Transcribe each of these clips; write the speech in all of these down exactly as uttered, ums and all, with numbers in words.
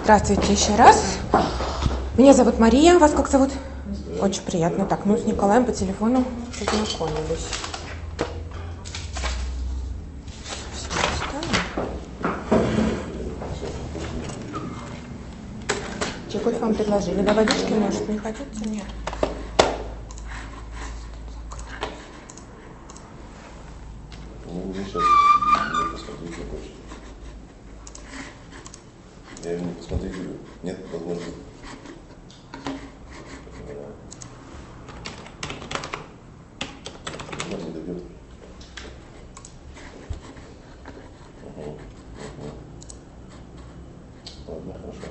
Здравствуйте еще раз. Меня зовут Мария. Вас как зовут? Очень приятно. Так, ну с Николаем по телефону познакомились. Чай, кофе вам предложили? Да, водички, может, не хотите? Нет. Ну, сейчас не посмотрите больше. Я его не посмотреть люблю. Нет, возможно. Не дойдет. Угу. Угу. Ладно, хорошо.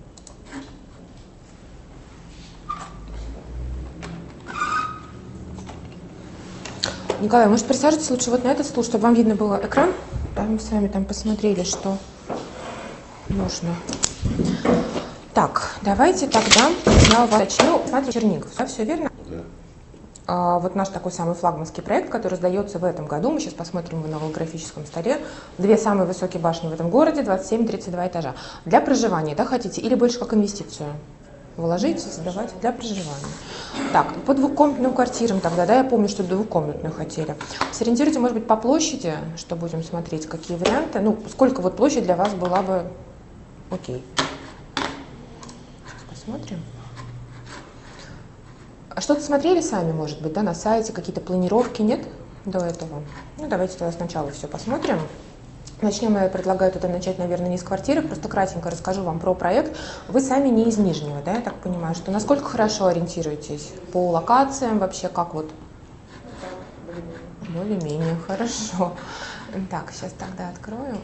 Николай, может, присаживайтесь лучше вот на этот стул, чтобы вам видно было экран? Да, мы с вами там посмотрели, что нужно. Так, давайте тогда я вас начну. Смотрите, Чернигов, да, все верно? Да. А, вот наш такой самый флагманский проект, который сдается в этом году. Мы сейчас посмотрим его на голографическом столе. Две самые высокие башни в этом городе, двадцать семь тридцать два этажа. Для проживания, да, хотите? Или больше как инвестицию? Вложить, создавать для проживания. Так, по двухкомнатным квартирам тогда, да, я помню, что двухкомнатную хотели. Сориентируйте, может быть, по площади, что будем смотреть, какие варианты. Ну, сколько вот площадь для вас была бы окей. Сейчас посмотрим. А что-то смотрели сами, может быть, да, на сайте, какие-то планировки, нет, до этого? Ну, давайте тогда сначала все посмотрим. Начнем, я предлагаю тогда начать, наверное, не с квартиры, просто кратенько расскажу вам про проект. Вы сами не из Нижнего, да, я так понимаю, что насколько хорошо ориентируетесь по локациям вообще, как вот? Более-менее, хорошо. Так, сейчас тогда открою.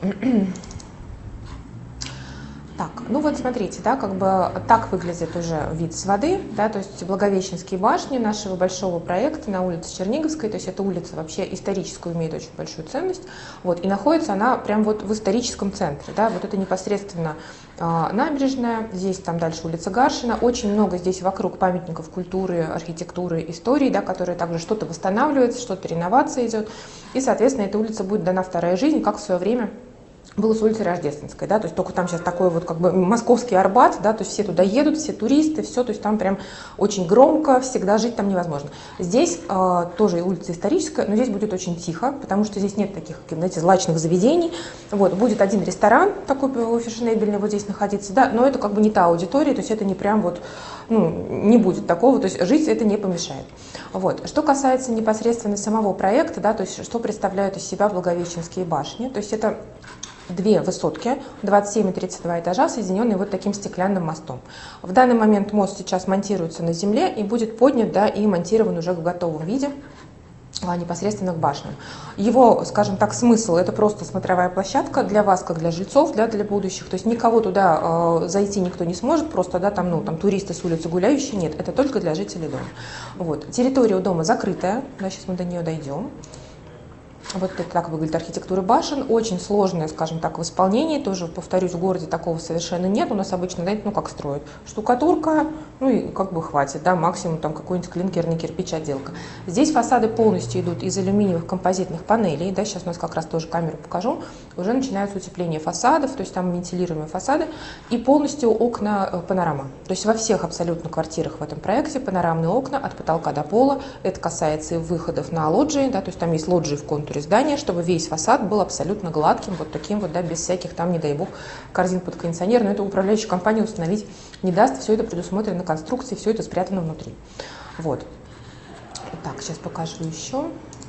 Так, ну вот смотрите, да, как бы так выглядит уже вид с воды, да, то есть Благовещенские башни нашего большого проекта на улице Черниговской, то есть эта улица вообще историческую имеет очень большую ценность, вот, и находится она прям вот в историческом центре, да, вот это непосредственно э, набережная, здесь там дальше улица Гаршина, очень много здесь вокруг памятников культуры, архитектуры, истории, да, которые также что-то восстанавливается, что-то реновация идет, и, соответственно, эта улица будет дана вторая жизнь, как в свое время было с улицы Рождественской, да, то есть только там сейчас такой вот как бы московский Арбат, да, то есть все туда едут, все туристы, все, то есть там прям очень громко, всегда жить там невозможно. Здесь э, тоже улица историческая, но здесь будет очень тихо, потому что здесь нет таких, знаете, злачных заведений, вот, будет один ресторан такой фешенебельный вот здесь находиться, да, но это как бы не та аудитория, то есть это не прям вот, ну, не будет такого, то есть жить это не помешает. Вот. Что касается непосредственно самого проекта, да, то есть что представляют из себя Благовещенские башни, то есть это две высотки, двадцать семь и тридцать два этажа, соединенные вот таким стеклянным мостом. В данный момент мост сейчас монтируется на земле и будет поднят, да, и монтирован уже в готовом виде а, непосредственно к башням. Его, скажем так, смысл — это просто смотровая площадка для вас, как для жильцов, да, для будущих. То есть никого туда э, зайти никто не сможет, просто, да, там, ну, там туристы с улицы гуляющие, нет, это только для жителей дома. Вот. Территория у дома закрытая, да, сейчас мы до нее дойдем. Вот это так выглядит архитектура башен, очень сложная, скажем так, в исполнении, тоже, повторюсь, в городе такого совершенно нет, у нас обычно, знаете, ну как строят, штукатурка, ну и как бы хватит, да, максимум там какой-нибудь клинкерный кирпич отделка. Здесь фасады полностью идут из алюминиевых композитных панелей, да, сейчас у нас как раз тоже камеру покажу, уже начинается утепление фасадов, то есть там вентилируемые фасады и полностью окна панорама, то есть во всех абсолютно квартирах в этом проекте панорамные окна от потолка до пола, это касается и выходов на лоджии, да, то есть там есть лоджии в контуре здания, чтобы весь фасад был абсолютно гладким, вот таким вот, да, без всяких там, не дай бог, корзин под кондиционер, но это управляющая компания установить не даст, все это предусмотрено конструкцией, все это спрятано внутри. Вот. Так, сейчас покажу еще.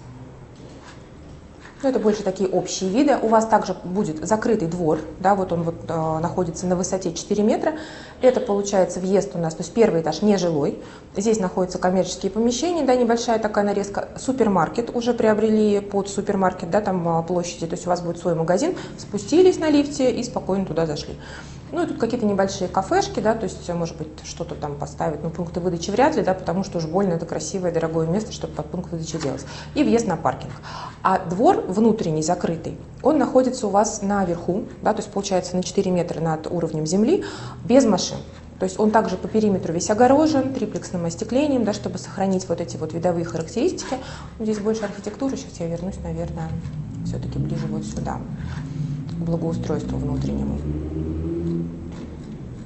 Ну, это больше такие общие виды. У вас также будет закрытый двор, да, вот он вот э, находится на высоте четыре метра. Это получается въезд у нас, то есть первый этаж нежилой. Здесь находятся коммерческие помещения, да, небольшая такая нарезка. Супермаркет уже приобрели под супермаркет, да, там площади, то есть у вас будет свой магазин. Спустились на лифте и спокойно туда зашли. Ну и тут какие-то небольшие кафешки, да, то есть, может быть, что-то там поставить, но пункты выдачи вряд ли, да, потому что уж больно это красивое, дорогое место, чтобы под пункт выдачи делать. И въезд на паркинг. А двор внутренний, закрытый, он находится у вас наверху, да, то есть получается на четыре метра над уровнем земли, без машин. То есть он также по периметру весь огорожен триплексным остеклением, да, чтобы сохранить вот эти вот видовые характеристики. Здесь больше архитектуры, сейчас я вернусь, наверное, все-таки ближе вот сюда, к благоустройству внутреннему.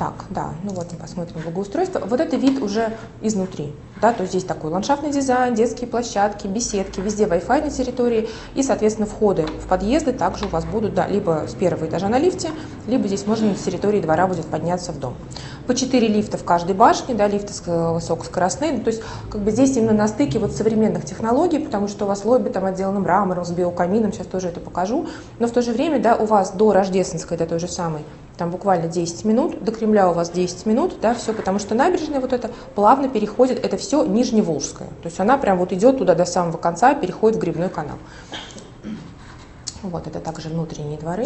Так, да, ну вот мы посмотрим благоустройство. Вот это вид уже изнутри, да, то есть здесь такой ландшафтный дизайн, детские площадки, беседки, везде Wi-Fi на территории и, соответственно, входы в подъезды также у вас будут, да, либо с первого этажа на лифте, либо здесь можно с территории двора будет подняться в дом. По четыре лифта в каждой башне, да, лифты высокоскоростные, то есть как бы здесь именно на стыке вот современных технологий, потому что у вас лобби там отделано мрамором, с биокамином, сейчас тоже это покажу, но в то же время, да, у вас до Рождественской, это той же самой, там буквально десять минут, до Кремля у вас десять минут, да, все, потому что набережная вот эта плавно переходит, это все Нижневолжская, то есть она прям вот идет туда до самого конца, переходит в Грибной канал. Вот, это также внутренние дворы.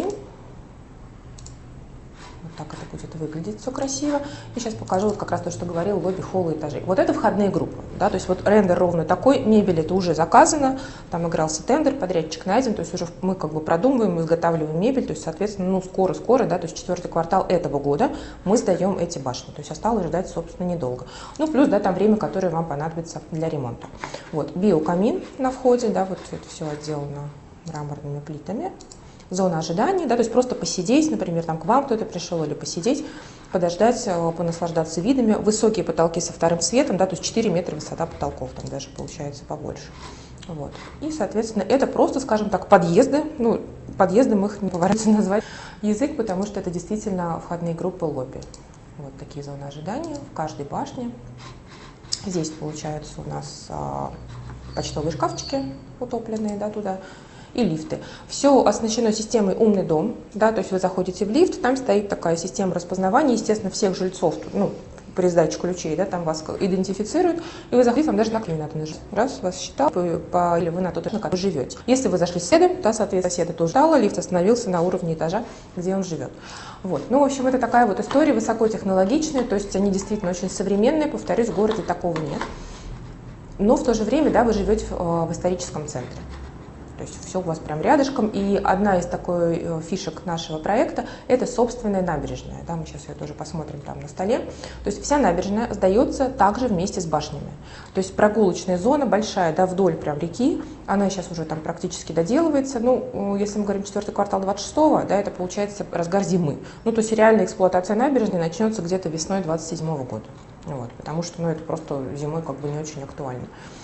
Вот так это будет выглядеть все красиво. И сейчас покажу вот как раз то, что говорил, лобби, холлы, этажей. Вот это входные группы, да, то есть вот рендер ровно такой, мебель это уже заказано, там игрался тендер, подрядчик найден, то есть уже мы как бы продумываем, изготавливаем мебель, то есть, соответственно, ну, скоро-скоро, да, то есть четвертый квартал этого года мы сдаем эти башни, то есть осталось ждать, собственно, недолго. Ну, плюс, да, там время, которое вам понадобится для ремонта. Вот, биокамин на входе, да, вот это все отделано мраморными плитами. Зона ожидания, да, то есть просто посидеть, например, там к вам кто-то пришел, или посидеть, подождать, понаслаждаться видами. Высокие потолки со вторым светом, да, то есть четыре метра высота потолков, там даже получается побольше. Вот. И, соответственно, это просто, скажем так, подъезды, ну, подъездом их не поворачивается назвать язык, потому что это действительно входные группы лобби. Вот такие зоны ожидания в каждой башне. Здесь, получается, у нас а, почтовые шкафчики утопленные, да, туда. И лифты. Все оснащено системой «Умный дом», да, то есть вы заходите в лифт, там стоит такая система распознавания, естественно, всех жильцов, ну, при сдаче ключей, да, там вас идентифицируют, и вы заходите, вам даже на клей надо нажать. Раз, вас считал, по, или вы на тот этаж, на который вы живете. Если вы зашли с соседом, да, соответственно, соседа тоже стало, лифт остановился на уровне этажа, где он живет. Вот. Ну, в общем, это такая вот история высокотехнологичная, то есть они действительно очень современные, повторюсь, в городе такого нет. Но в то же время, да, вы живете в, в историческом центре. То есть все у вас прям рядышком. И одна из такой фишек нашего проекта – это собственная набережная. Да, мы сейчас ее тоже посмотрим там на столе. То есть вся набережная сдается также вместе с башнями. То есть прогулочная зона большая, да, вдоль прям реки, она сейчас уже там практически доделывается. Ну, если мы говорим четвертый квартал двадцать шестого, да, это получается разгар зимы. Ну, то есть реальная эксплуатация набережной начнется где-то весной двадцать седьмого года. Вот, потому что, ну, это просто зимой как бы не очень актуально.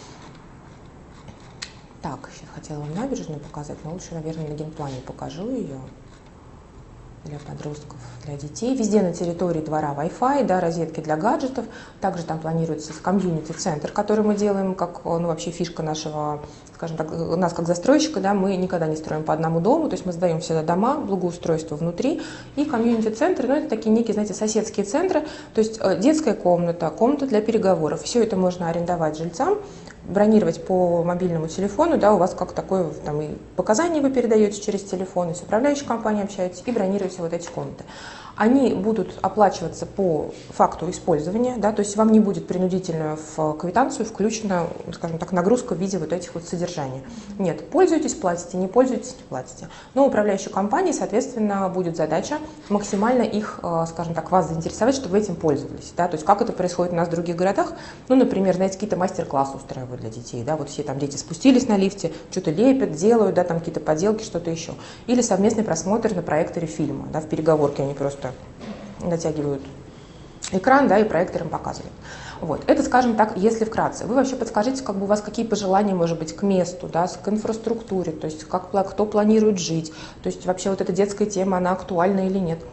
Так, сейчас хотела вам набережную показать, но лучше, наверное, на генплане покажу ее для подростков, для детей. Везде на территории двора Wi-Fi, да, розетки для гаджетов. Также там планируется комьюнити-центр, который мы делаем, как, ну, вообще фишка нашего, скажем так, нас как застройщика, да, мы никогда не строим по одному дому, то есть мы сдаем всегда дома, благоустройство внутри, и комьюнити-центры, ну, это такие некие, знаете, соседские центры, то есть детская комната, комната для переговоров, все это можно арендовать жильцам, бронировать по мобильному телефону, да, у вас как такое, там, и показания вы передаете через телефон, и с управляющей компанией общаетесь, и бронируете вот эти комнаты. Они будут оплачиваться по факту использования, да, то есть вам не будет принудительно в квитанцию включена, скажем так, нагрузка в виде вот этих вот содержаний. Нет, пользуетесь, платите, не пользуетесь, не платите. Но управляющей компании, соответственно, будет задача максимально их, скажем так, вас заинтересовать, чтобы вы этим пользовались, да, то есть как это происходит у нас в других городах, ну, например, знаете, какие-то мастер-классы устраивают для детей, да, вот все там дети спустились на лифте, что-то лепят, делают, да, там какие-то поделки, что-то еще. Или совместный просмотр на проекторе фильма, да, в переговорке они просто натягивают экран, да, и проектором показывают. Вот. Это, скажем так, если вкратце. Вы вообще подскажите, как бы у вас какие пожелания, может быть, к месту, да, к инфраструктуре, то есть как, кто планирует жить, то есть вообще вот эта детская тема, она актуальна или нет?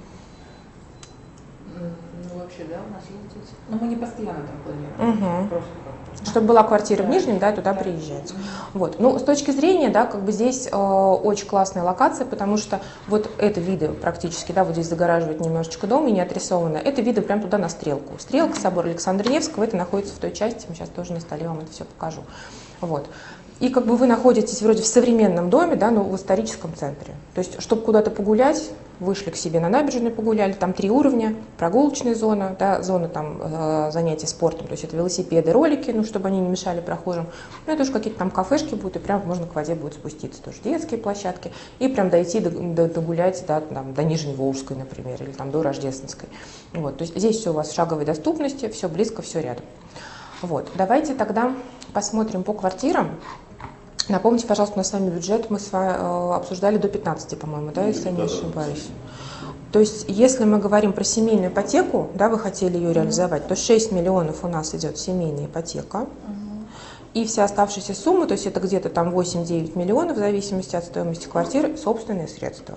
Ну, вообще, да, у нас есть дети. Но мы не постоянно там планируем. Угу. Просто Чтобы была квартира да. в Нижнем, да, туда да. приезжать. Вот. Ну, с точки зрения, да, как бы здесь э, очень классная локация, потому что вот это виды практически, да, вот здесь загораживает немножечко дом и не отрисовано, это виды прям туда на стрелку. Стрелка, собор Александра Невского, это находится в той части, мы сейчас тоже на столе вам это все покажу. Вот. И как бы вы находитесь вроде в современном доме, да, но в историческом центре. То есть, чтобы куда-то погулять, вышли к себе на набережную погуляли, там три уровня, прогулочная зона, да, зона там э, занятий спортом, то есть это велосипеды, ролики, ну, чтобы они не мешали прохожим. Ну, это уже какие-то там кафешки будут, и прям можно к воде будет спуститься, тоже детские площадки, и прям дойти, до, до, догулять, да, там, до Нижневолжской, например, или там до Рождественской. Вот, то есть здесь все у вас в шаговой доступности, все близко, все рядом. Вот, давайте тогда посмотрим по квартирам. Напомните, пожалуйста, у нас с вами бюджет мы с вами обсуждали до пятнадцати, по-моему, да, если я не ошибаюсь. То есть, если мы говорим про семейную ипотеку, да, вы хотели ее реализовать, то шесть миллионов у нас идет семейная ипотека. И вся оставшаяся сумма, то есть это где-то там восемь-девять миллионов, в зависимости от стоимости квартиры, собственные средства.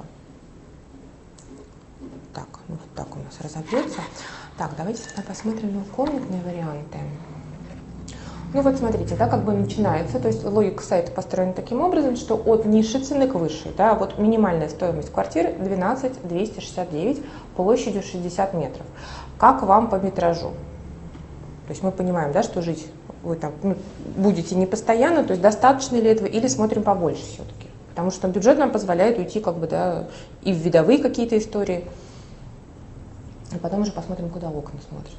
Так, ну вот так у нас разобьется. Так, давайте посмотрим на комнатные варианты. Ну вот смотрите, да, как бы начинается, то есть логика сайта построена таким образом, что от низшей цены к высшей, да, вот минимальная стоимость квартиры двенадцать тысяч двести шестьдесят девять, площадью шестьдесят метров. Как вам по метражу? То есть мы понимаем, да, что жить вы там ну, будете не постоянно, то есть достаточно ли этого, или смотрим побольше все-таки. Потому что бюджет нам позволяет уйти как бы, да, и в видовые какие-то истории. И потом уже посмотрим, куда окна смотрят.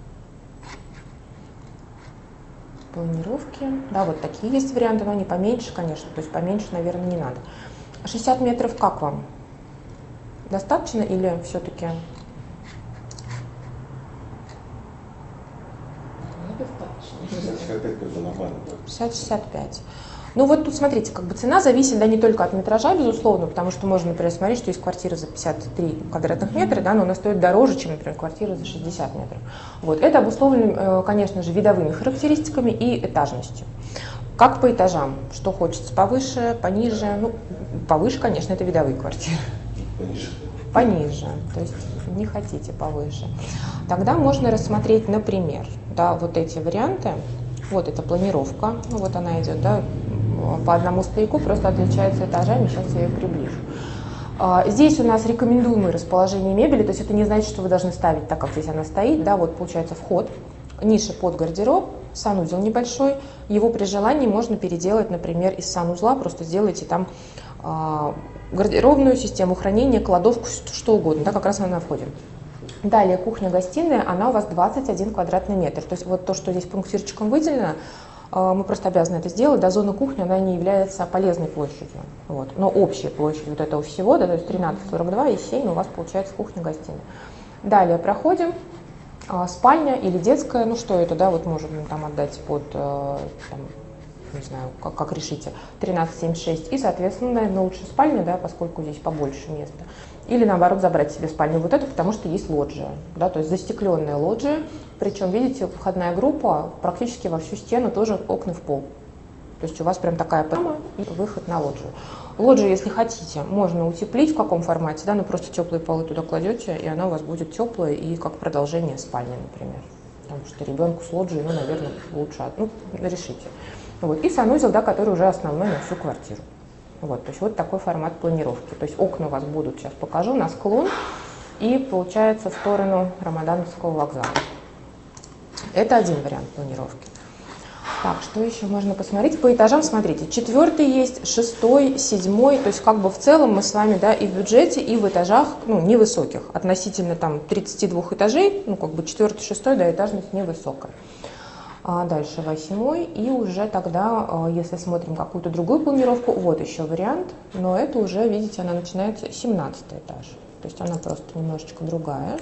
Планировки. Да, вот такие есть варианты, но они поменьше, конечно. То есть поменьше, наверное, не надо. шестьдесят метров как вам? Достаточно или все-таки? шестьдесят пять это нормально. шестьдесят-шестьдесят пять. Ну вот тут смотрите, как бы цена зависит, да, не только от метража, безусловно, потому что можно, например, смотреть, что есть квартира за пятьдесят три квадратных метра, да, но она стоит дороже, чем, например, квартира за шестьдесят метров. Вот. Это обусловлено, конечно же, видовыми характеристиками и этажностью. Как по этажам? Что хочется? Повыше, пониже? Ну, повыше, конечно, это видовые квартиры. Пониже. Пониже, то есть не хотите повыше. Тогда можно рассмотреть, например, да, вот эти варианты. Вот эта планировка, ну, вот она идет, да, по одному стояку, просто отличается этажами, сейчас я ее приближу. Здесь у нас рекомендуемое расположение мебели, то есть это не значит, что вы должны ставить так, как здесь она стоит, да, вот получается вход, ниша под гардероб, санузел небольшой, его при желании можно переделать, например, из санузла, просто сделайте там гардеробную систему хранения, кладовку, что угодно, да, как раз она на входе. Далее кухня-гостиная, она у вас двадцать один квадратный метр. То есть вот то, что здесь пунктирчиком выделено, мы просто обязаны это сделать. До зоны кухни она не является полезной площадью. Вот. Но общая площадь вот этого всего, да, то есть тринадцать сорок два и семь у вас получается кухня-гостиная. Далее проходим. Спальня или детская, ну что это, да, вот можем там отдать под, там, не знаю, как, как решите, тринадцать семьдесят шесть. И, соответственно, наверное, лучше спальня, да, поскольку здесь побольше места. Или, наоборот, забрать себе спальню вот эту, потому что есть лоджия, да, то есть застекленная лоджия. Причем, видите, входная группа практически во всю стену, тоже окна в пол. То есть у вас прям такая прямо и выход на лоджию. Лоджию, если хотите, можно утеплить в каком формате, да, ну просто теплые полы туда кладете, и она у вас будет теплая и как продолжение спальни, например. Потому что ребенку с лоджией, ну, наверное, лучше, ну, решите. Вот. И санузел, да, который уже основной на всю квартиру. Вот, то есть вот такой формат планировки. То есть окна у вас будут, сейчас покажу, на склон и получается в сторону Рамадановского вокзала. Это один вариант планировки. Так, что еще можно посмотреть? По этажам смотрите, четвертый есть, шестой, седьмой, то есть как бы в целом мы с вами, да, и в бюджете, и в этажах, ну, невысоких, относительно там тридцати двух этажей, ну, как бы четвертый, шестой, да, этажность невысокая. А дальше восьмой, и уже тогда, если смотрим какую-то другую планировку, вот еще вариант, но это уже, видите, она начинается семнадцатый этаж, то есть она просто немножечко другая.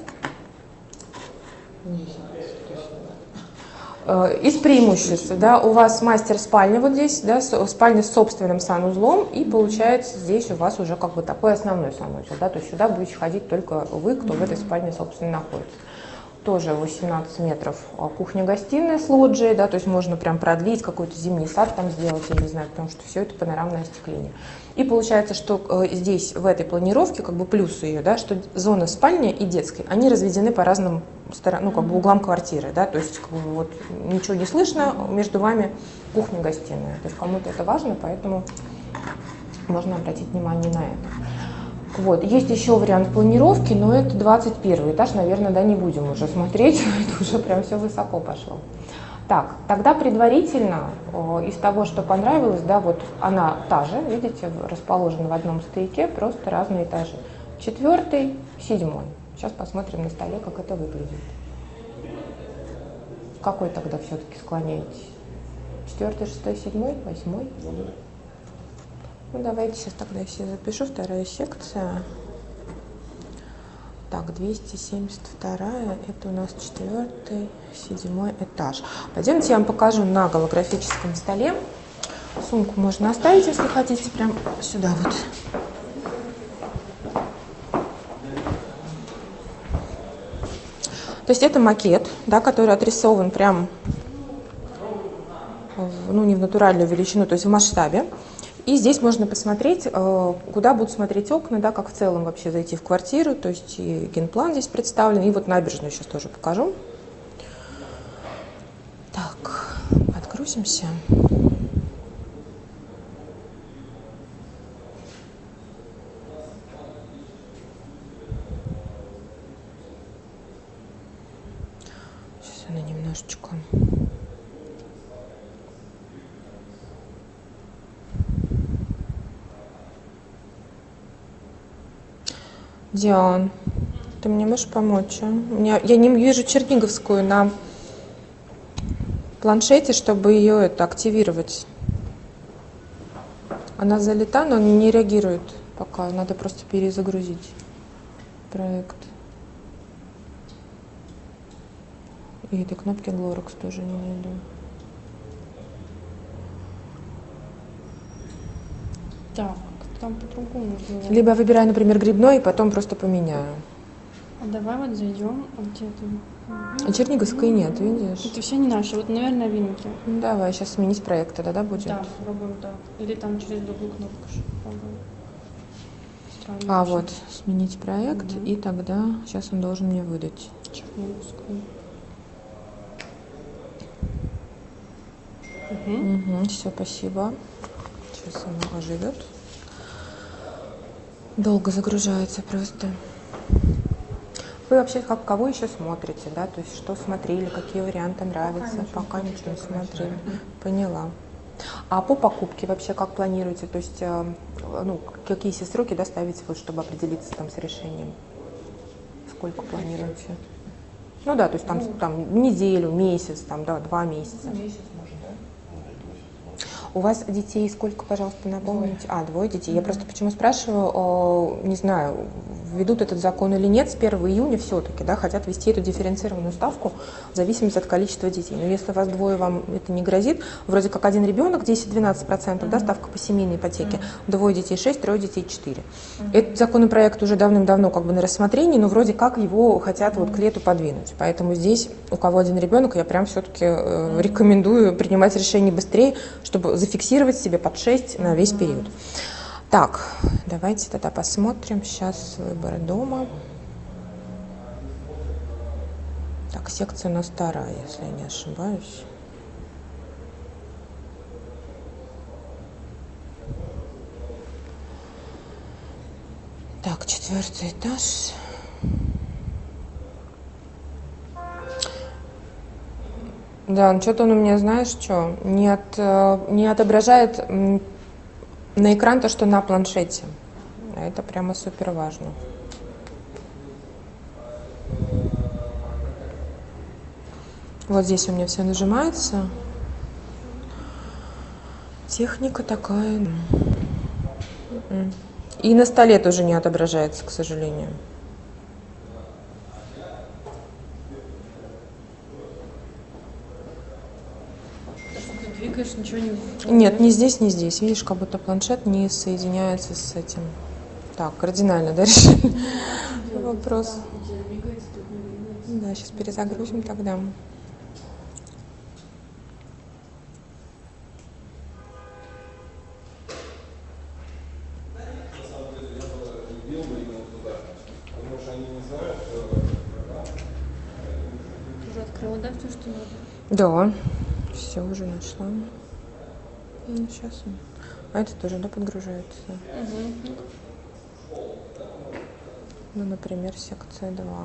Из преимуществ, да, у вас мастер-спальня вот здесь, да, спальня с собственным санузлом, и получается здесь у вас уже как бы такой основной санузел, да, то есть сюда будете ходить только вы, кто в этой спальне, собственно, находится. Тоже восемнадцать метров кухня-гостиная с лоджией, да, то есть можно прям продлить, какой-то зимний сад там сделать, я не знаю, потому что все это панорамное остекление. И получается, что э, здесь в этой планировке как бы плюсы ее, да, что зона спальни и детской, они разведены по разным сторонам, ну, как бы углам квартиры, да, то есть как бы, вот, ничего не слышно, между вами кухня-гостиная. То есть кому-то это важно, поэтому можно обратить внимание на это. Вот. Есть еще вариант планировки, но это двадцать первый этаж, наверное, да, не будем уже смотреть, это уже прям все высоко пошло. Так, тогда предварительно э, из того, что понравилось, да, вот она та же, видите, расположена в одном стояке, просто разные этажи. Четвертый, седьмой. Сейчас посмотрим на столе, как это выглядит. Какой тогда все-таки склоняетесь? Четвертый, шестой, седьмой, восьмой? Ну, давайте сейчас тогда я все запишу. Вторая секция. Так, двести семьдесят вторая, это у нас четвертый, седьмой этаж. Пойдемте я вам покажу на голографическом столе. Сумку можно оставить, если хотите, прям сюда вот. То есть это макет, да, который отрисован прям, в, ну, не в натуральную величину, то есть в масштабе. И здесь можно посмотреть, куда будут смотреть окна, да, как в целом вообще зайти в квартиру. То есть и генплан здесь представлен, и вот набережную сейчас тоже покажу. Так, подгрузимся. Сейчас она немножечко... Диан, ты мне можешь помочь? А? У меня, я не вижу Черниговскую на планшете, чтобы ее это активировать. Она залита, но не реагирует пока. Надо просто перезагрузить проект. И этой кнопки Glorox тоже не найду. Так, там по-другому было. Либо выбираю, например, грибной, и потом просто поменяю. А давай вот зайдем, а где ты? А Черниговской нет, видишь? Это все не наши, вот, наверное, новинки. Ну, давай, сейчас сменить проект тогда, да, будет? Да, попробуем так. Или там через другую кнопку что-то попробуем. Странно. А, вообще. вот, сменить проект, Мгм. и тогда сейчас он должен мне выдать. Черниговскую. Угу. Угу, все, спасибо. Сейчас она оживет. Долго загружается просто. Вы вообще как кого еще смотрите, да? То есть что смотрели, какие варианты нравятся? Пока, Пока ничего не смотрели. Поняла. А по покупке вообще как планируете? То есть, э, ну, какие все сроки, да, ставите, вот, чтобы определиться там с решением? Сколько планируете? Ну да, то есть там, Ну, там неделю, месяц, там, да, два месяца. Месяц, может, да? У вас детей сколько, пожалуйста, напомните? А, двое детей. Я просто почему спрашиваю, не знаю, введут этот закон или нет, с первого июня все-таки, да, хотят ввести эту дифференцированную ставку в зависимости от количества детей. Но если у вас двое, вам это не грозит, вроде как один ребенок, десять-двенадцать процентов, да, ставка по семейной ипотеке, двое детей шесть, трое детей четыре. Этот законопроект уже давным-давно как бы на рассмотрении, но вроде как его хотят вот к лету подвинуть. Поэтому здесь, у кого один ребенок, я прям все-таки э, рекомендую принимать решение быстрее, чтобы зафиксировать себе под шесть на весь период. Так, давайте тогда посмотрим. Сейчас выборы дома. Так, секция у нас вторая, если я не ошибаюсь. Так, четвертый этаж. Да, ну что-то он у меня, знаешь, что, не, от, не отображает м, на экран то, что на планшете. А это прямо супер важно. Вот здесь у меня все нажимается. Техника такая. И на столе тоже не отображается, к сожалению. Двигаешь, ничего не... Нет, ни здесь, ни здесь. Видишь, как будто планшет не соединяется с этим. Так, кардинально, да, решили вопрос. Да, сейчас перезагрузим тогда. Уже открыла, да, все, что надо? Да, все уже нашла. Ну, сейчас. А это тоже, да, подгружается? Угу. Ну, например, секция два.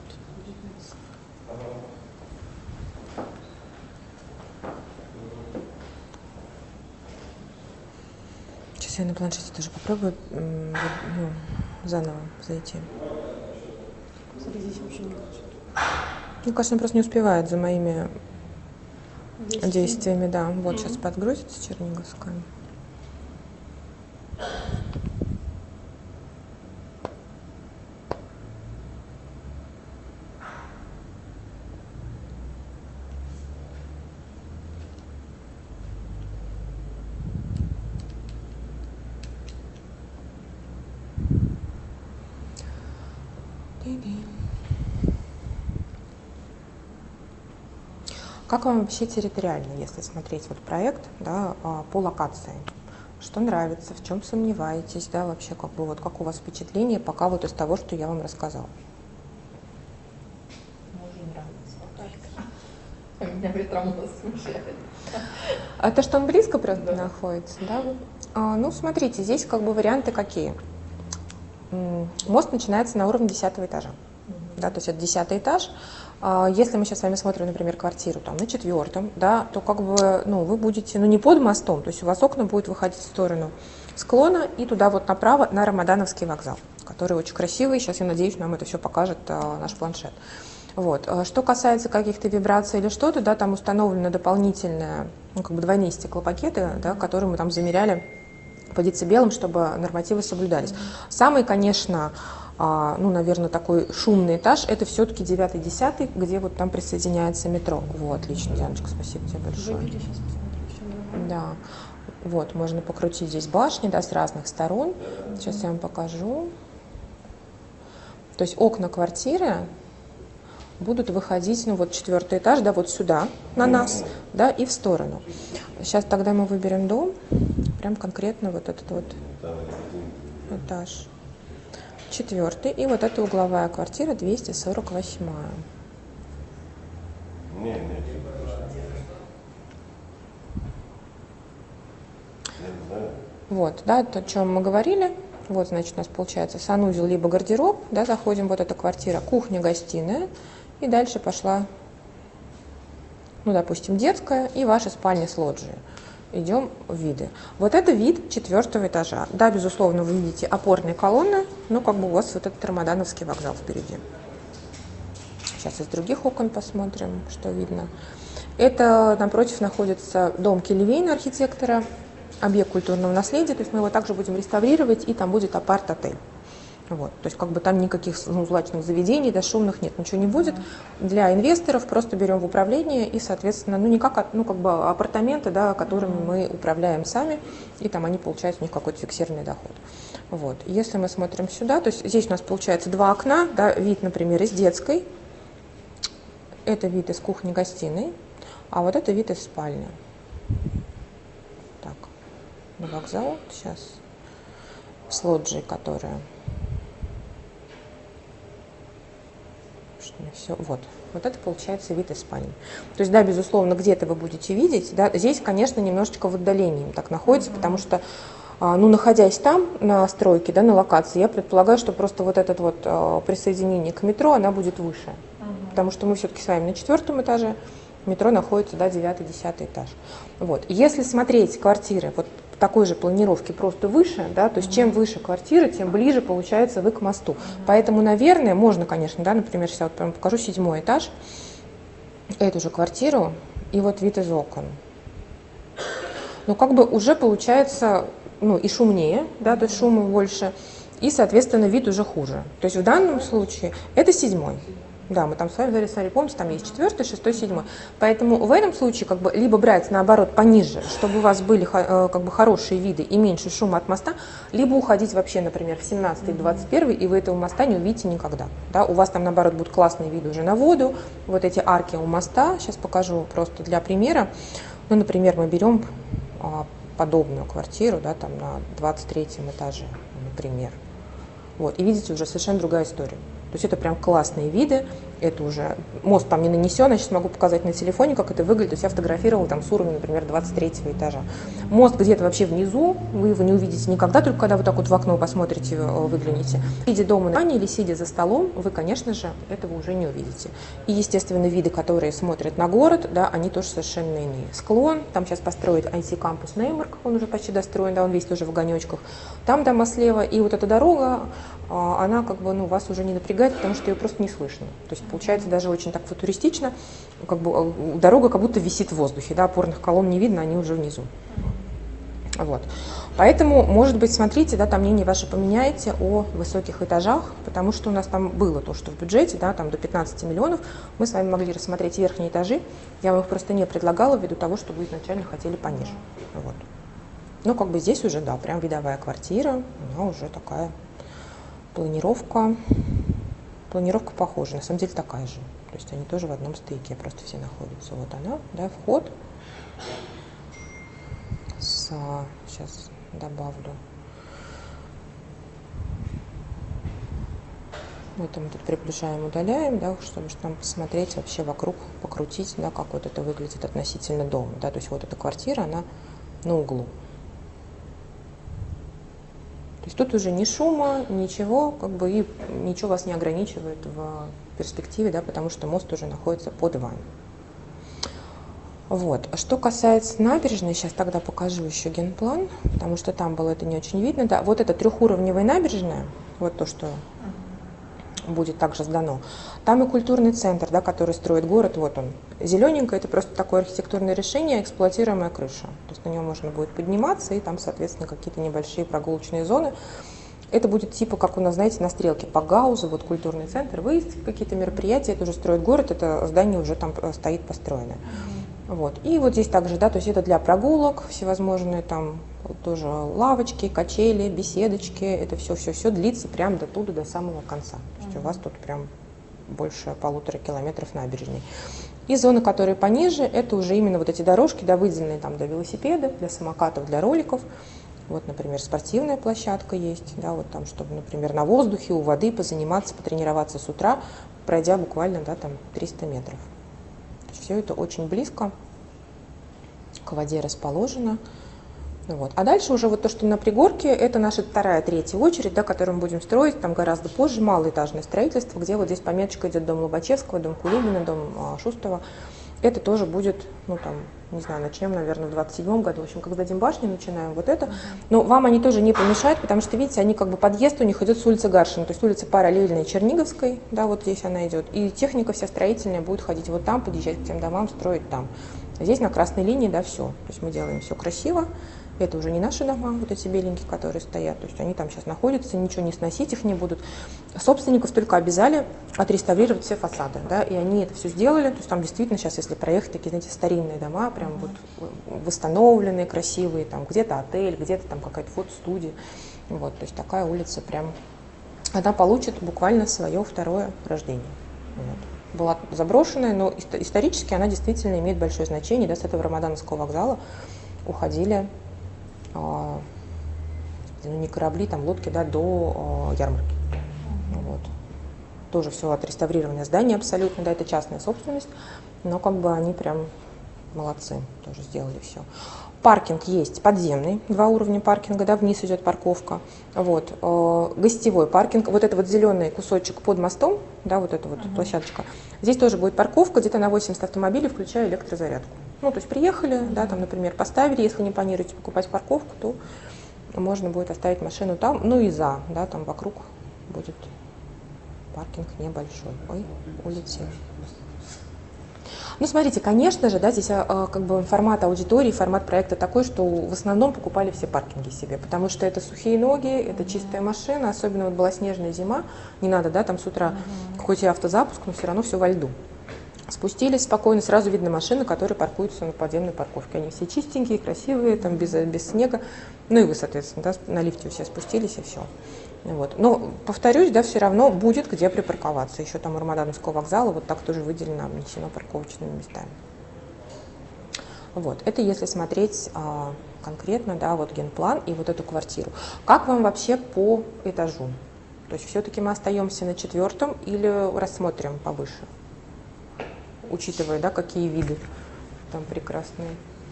Сейчас я на планшете тоже попробую м, ну, заново зайти. Смотри, здесь вообще не хочет. Ну, кажется, он просто не успевает за моими Действия. действиями, да. Вот Мгм. сейчас подгрузится Черниговская. Как вам вообще территориально, если смотреть вот проект, да, по локации? Что нравится, в чем сомневаетесь, да, вообще как бы вот как у вас впечатление пока вот из того, что я вам рассказала? Мне нравится. А меня ветромоз смущает. Это что он близко просто Да. находится, да? А, ну, смотрите, здесь как бы варианты какие. М, Мост начинается на уровне десятого этажа, да, то есть это десятый этаж. А, Если мы сейчас с вами смотрим, например, квартиру там на четвертом, да, то как бы, ну, вы будете, ну, не под мостом, то есть у вас окна будут выходить в сторону склона и туда вот направо на Рамадановский вокзал, который очень красивый. Сейчас, я надеюсь, нам это все покажет а, наш планшет. Вот. А Что касается каких-то вибраций или что-то, да, там установлено дополнительное, ну, как бы двойные стеклопакеты, да, которые мы там замеряли по децибелам, чтобы нормативы соблюдались. Самый, конечно, а, ну, наверное, такой шумный этаж, это все-таки девятый-десятый, где вот там присоединяется метро. Вот, отлично, Дианочка, спасибо тебе большое. Выбери, сейчас посмотрим, все нормально. Да, вот, можно покрутить здесь башни, да, с разных сторон. Сейчас я вам покажу. То есть окна квартиры будут выходить, ну, вот четвертый этаж, да, вот сюда, на нас, да, и в сторону. Сейчас тогда мы выберем дом, прям конкретно вот этот вот этаж. Четвертый, и вот эта угловая квартира двести сорок восьмая. Не, не, я не знаю. Вот, да, то, о чем мы говорили. Вот, значит, у нас получается санузел либо гардероб, да, заходим, вот эта квартира, кухня, гостиная, и дальше пошла, ну, допустим, детская и ваша спальня с лоджией. Идем в виды. Вот это вид четвертого этажа. Да, безусловно, вы видите опорные колонны, но как бы у вас вот этот Рамадановский вокзал впереди. Сейчас из других окон посмотрим, что видно. Это напротив находится дом Келливейна, архитектора, объект культурного наследия, то есть мы его также будем реставрировать, и там будет апарт-отель. Вот. То есть как бы там никаких, ну, злачных заведений, да, шумных нет, ничего не будет. Для инвесторов просто берем в управление и, соответственно, ну не как, ну, как бы апартаменты, да, которыми мы управляем сами, и там они получают у них какой-то фиксированный доход. Вот. Если мы смотрим сюда, то есть здесь у нас получается два окна, да, вид, например, из детской, это вид из кухни-гостиной, а вот это вид из спальни. Так, на вокзал сейчас с лоджией, которая... Все, вот. Вот это получается вид из спальни. То есть, да, безусловно, где-то вы будете видеть, да, здесь, конечно, немножечко в отдалении так находится, mm-hmm. потому что, ну, находясь там, на стройке, да, на локации, я предполагаю, что просто вот это вот присоединение к метро, она будет выше. Mm-hmm. Потому что мы все-таки с вами на четвертом этаже, метро находится, да, девятый-десятый этаж. Вот. Если смотреть квартиры вот такой же планировки просто выше, да, то есть чем выше квартира, тем ближе получается вы к мосту. Mm-hmm. Поэтому, наверное, можно, конечно, да, например, сейчас вот прям покажу седьмой этаж, эту же квартиру, и вот вид из окон. Ну, как бы уже получается, ну, и шумнее, да, то есть шума больше, и, соответственно, вид уже хуже. То есть в данном случае это седьмой. Да, мы там с вами зарисовали, помните, там есть четвертый, шестой, седьмой. Поэтому в этом случае как бы либо брать наоборот пониже, чтобы у вас были как бы хорошие виды и меньше шума от моста, либо уходить вообще, например, в семнадцатый, двадцать первый, и вы этого моста не увидите никогда. Да, у вас там наоборот будут классные виды уже на воду, вот эти арки у моста, сейчас покажу просто для примера. Ну, например, мы берем а, подобную квартиру, да, там на двадцать третьем этаже, например. Вот, и видите, уже совершенно другая история. То есть это прям классные виды, это уже, мост там не нанесен, я сейчас могу показать на телефоне, как это выглядит, то есть я фотографировала там с уровня, например, двадцать третьего этажа. Мост где-то вообще внизу, вы его не увидите никогда, только когда вы так вот в окно посмотрите, выглянете. Сидя дома на или сидя за столом, вы, конечно же, этого уже не увидите. И, естественно, виды, которые смотрят на город, да, они тоже совершенно иные. Склон, там сейчас построят ай ти-кампус Неймарк, он уже почти достроен, да, он весь тоже в огонечках. Там дома слева, и вот эта дорога, она как бы, ну, вас уже не напрягает, потому что ее просто не слышно. То есть получается даже очень так футуристично, как бы дорога как будто висит в воздухе, да, опорных колонн не видно, они уже внизу. Вот. Поэтому, может быть, смотрите, да, там мнение ваше поменяете о высоких этажах, потому что у нас там было то, что в бюджете, да, там до пятнадцати миллионов, мы с вами могли рассмотреть верхние этажи, я вам их просто не предлагала ввиду того, что вы изначально хотели пониже. Вот. Ну, как бы здесь уже, да, прям видовая квартира, она уже такая планировка, планировка похожа, на самом деле такая же. То есть они тоже в одном стыке, просто все находятся. Вот она, да, вход. С, сейчас добавлю. Это мы тут приближаем, удаляем, да, чтобы там посмотреть вообще вокруг, покрутить, да, как вот это выглядит относительно дома. Да, то есть вот эта квартира, она на углу. То есть тут уже ни шума, ничего, как бы, и ничего вас не ограничивает в перспективе, да, потому что мост уже находится под вами. Вот. Что касается набережной, сейчас тогда покажу еще генплан, потому что там было это не очень видно. Да, вот это трехуровневая набережная, вот то, что будет также сдано. Там и культурный центр, да, который строит город, вот он. Зелененькое, это просто такое архитектурное решение, эксплуатируемая крыша. То есть на нее можно будет подниматься, и там, соответственно, какие-то небольшие прогулочные зоны. Это будет типа, как у нас, знаете, на стрелке по Гаузу, вот культурный центр, выставки, какие-то мероприятия, это уже строит город, это здание уже там стоит построенное. Вот. И вот здесь также, да, то есть это для прогулок, всевозможные там тоже лавочки, качели, беседочки, это все-все-все длится прямо до туда, до самого конца. То есть у вас тут прям больше полутора километров набережной. И зоны, которые пониже, это уже именно вот эти дорожки, да, выделенные там для велосипедов, для самокатов, для роликов. Вот, например, спортивная площадка есть, да, вот там, чтобы, например, на воздухе, у воды позаниматься, потренироваться с утра, пройдя буквально, да, там триста метров. Все это очень близко к воде расположено. Вот. А дальше уже вот то, что на пригорке, это наша вторая, третья очередь, да, которую мы будем строить, там гораздо позже, малоэтажное строительство, где вот здесь пометочка идет дом Лобачевского, дом Кулибина, дом а, Шустова. Это тоже будет, ну там, не знаю, начнем, наверное, в двадцать седьмом году, в общем, как сдадим башню, начинаем вот это. Но вам они тоже не помешают, потому что, видите, они как бы подъезд у них идет с улицы Гаршина, то есть улица параллельная Черниговской, да, вот здесь она идет, и техника вся строительная будет ходить вот там, подъезжать к тем домам, строить там. Здесь на красной линии, да, все, то есть мы делаем все красиво. Это уже не наши дома, вот эти беленькие, которые стоят, то есть они там сейчас находятся, ничего не сносить их не будут. Собственников только обязали отреставрировать все фасады, да, и они это все сделали, то есть там действительно сейчас, если проехать, такие, знаете, старинные дома, прям вот восстановленные, красивые, там где-то отель, где-то там какая-то фотостудия, вот, то есть такая улица прям, она получит буквально свое второе рождение. Вот. Была заброшенная, но исторически она действительно имеет большое значение, да, с этого Рамадановского вокзала уходили ну, не корабли, там лодки, да, до э, ярмарки. Вот. Тоже все отреставрированное здание абсолютно, да, это частная собственность, но как бы они прям молодцы, тоже сделали все. Паркинг есть подземный, два уровня паркинга, да, вниз идет парковка. Вот. Э, гостевой паркинг, вот это вот зеленый кусочек под мостом, да, вот эта вот uh-huh. площадочка. Здесь тоже будет парковка, где-то на восемьдесят автомобилей, включая электрозарядку. Ну, то есть приехали, mm-hmm. да, там, например, поставили, если не планируете покупать парковку, то можно будет оставить машину там, ну и за, да, там вокруг будет паркинг небольшой. Ой, улетел. Ну, смотрите, конечно же, да, здесь а, как бы формат аудитории, формат проекта такой, что в основном покупали все паркинги себе, потому что это сухие ноги, это чистая машина, особенно вот была снежная зима, не надо, да, там с утра, mm-hmm. хоть и автозапуск, но все равно все во льду. Спустились спокойно, сразу видно машины, которые паркуются на подземной парковке. Они все чистенькие, красивые, там без, без снега. Ну и вы, соответственно, да, на лифте все спустились и все. Вот. Но, повторюсь, да, все равно будет где припарковаться. Еще там у Рамадановского вокзала вот так тоже выделено, обнесено парковочными местами. Вот. Это если смотреть а, конкретно, да, вот генплан и вот эту квартиру. Как вам вообще по этажу? То есть все-таки мы остаемся на четвертом или рассмотрим повыше? Учитывая, да, какие виды там прекрасные.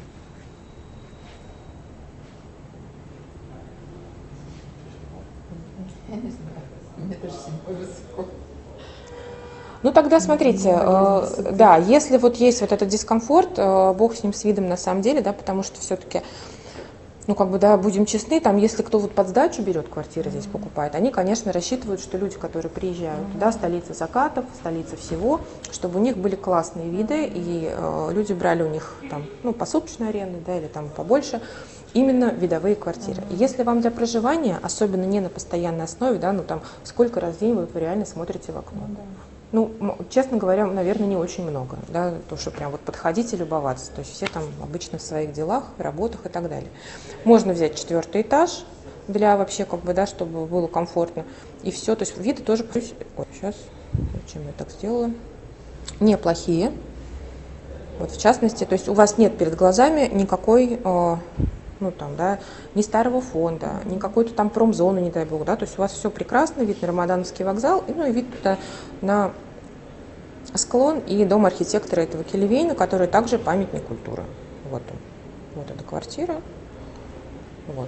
Я не знаю, мне тоже семь высоко. Ну тогда смотрите, э, да, если вот есть вот этот дискомфорт, э, бог с ним, с видом на самом деле, да, потому что все-таки, ну как бы, да, будем честны, там, если кто вот под сдачу берет квартиры здесь, покупает, они, конечно, рассчитывают, что люди, которые приезжают, да, столица закатов, столица всего, чтобы у них были классные виды, и э, люди брали у них там, ну, посуточную аренду, да, или там побольше, именно видовые квартиры. И если вам для проживания, особенно не на постоянной основе, да, ну там, сколько раз в день вы реально смотрите в окно? Ну, честно говоря, наверное, не очень много, да, то, что прям вот подходить и любоваться. То есть все там обычно в своих делах, работах и так далее. Можно взять четвертый этаж, для вообще, как бы, да, чтобы было комфортно. И все, то есть виды тоже, ой, сейчас, зачем я так сделала, неплохие. Вот, в частности, то есть у вас нет перед глазами никакой, э, ну там, да, ни старого фонда, ни какой-то там промзоны, не дай бог, да, то есть у вас все прекрасно, вид на Рамадановский вокзал, и, ну и вид туда на склон и дом архитектора этого Келливейна, который также памятник культуры. Вот он, вот эта квартира, вот.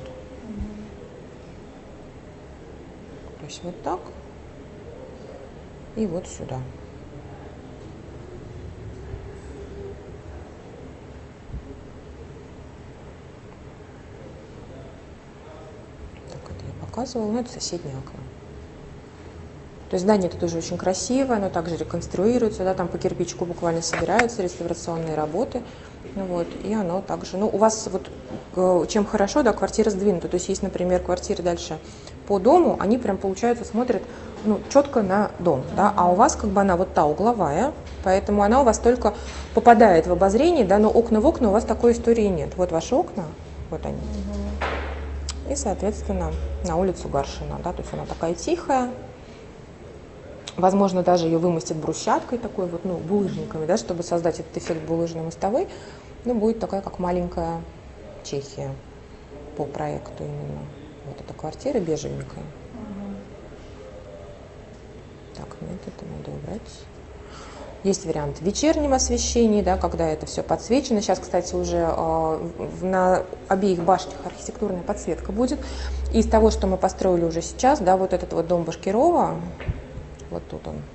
То есть вот так и вот сюда. Показывала, но это соседнее окно. То есть здание это тоже очень красивое, оно также реконструируется, да, там по кирпичику буквально собираются реставрационные работы, ну, вот, и оно также, ну, у вас вот чем хорошо, да, квартира сдвинута, то есть есть, например, квартиры дальше по дому, они прям, получается, смотрят, ну, четко на дом, да, а у вас как бы она вот та угловая, поэтому она у вас только попадает в обозрение, да, но окна в окна у вас такой истории нет. Вот ваши окна, вот они. И, соответственно, на улицу Гаршина, да, то есть она такая тихая, возможно, даже ее вымостят брусчаткой такой вот, ну, булыжниками, да, чтобы создать этот эффект булыжной мостовой, ну, будет такая, как маленькая Чехия по проекту именно. Вот эта квартира бежевенькая. Так, нет, это надо убрать. Есть вариант в вечернем освещении, да, когда это все подсвечено. Сейчас, кстати, уже э, на обеих башнях архитектурная подсветка будет. И из того, что мы построили уже сейчас, да, вот этот вот дом Башкирова, вот тут он.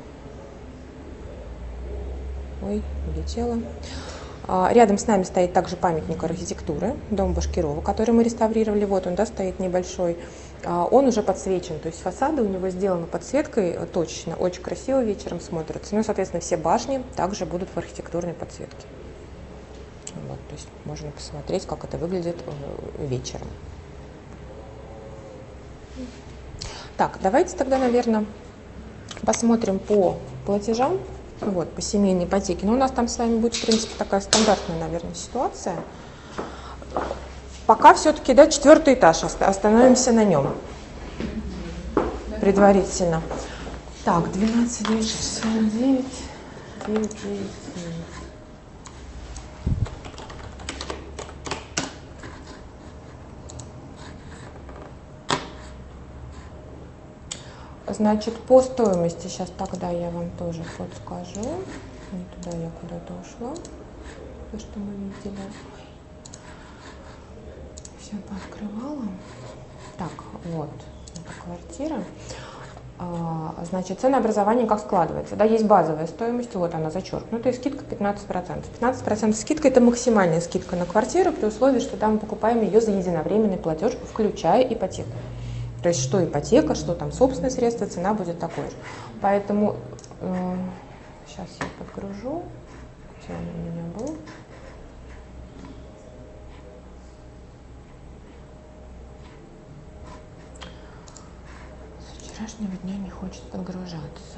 Ой, улетела. А, рядом с нами стоит также памятник архитектуры, дом Башкирова, который мы реставрировали. Вот он, да, стоит небольшой. А, он уже подсвечен, то есть фасады у него сделаны подсветкой точечно, очень красиво вечером смотрятся. Ну, соответственно, все башни также будут в архитектурной подсветке. Вот, то есть можно посмотреть, как это выглядит вечером. Так, давайте тогда, наверное, посмотрим по платежам. Вот, по семейной ипотеке. Но у нас там с вами будет, в принципе, такая стандартная, наверное, ситуация. Пока все-таки, да, четвертый этаж, остановимся на нем предварительно. Так, двенадцать двести шестьдесят девять, девять девять семь. Значит, по стоимости, сейчас тогда я вам тоже подскажу. Не туда я куда-то ушла. То, что мы видели. Все пооткрывала. Так, вот, это квартира. А, значит, ценообразование как складывается? Да, есть базовая стоимость, вот она зачеркнута, и скидка пятнадцать процентов. пятнадцать процентов скидка – это максимальная скидка на квартиру, при условии, что там мы покупаем ее за единовременный платеж, включая ипотеку. То есть что ипотека, что там собственные средства, цена будет такой же. Поэтому э, сейчас я подгружу, где он у меня был. С вчерашнего дня не хочет подгружаться.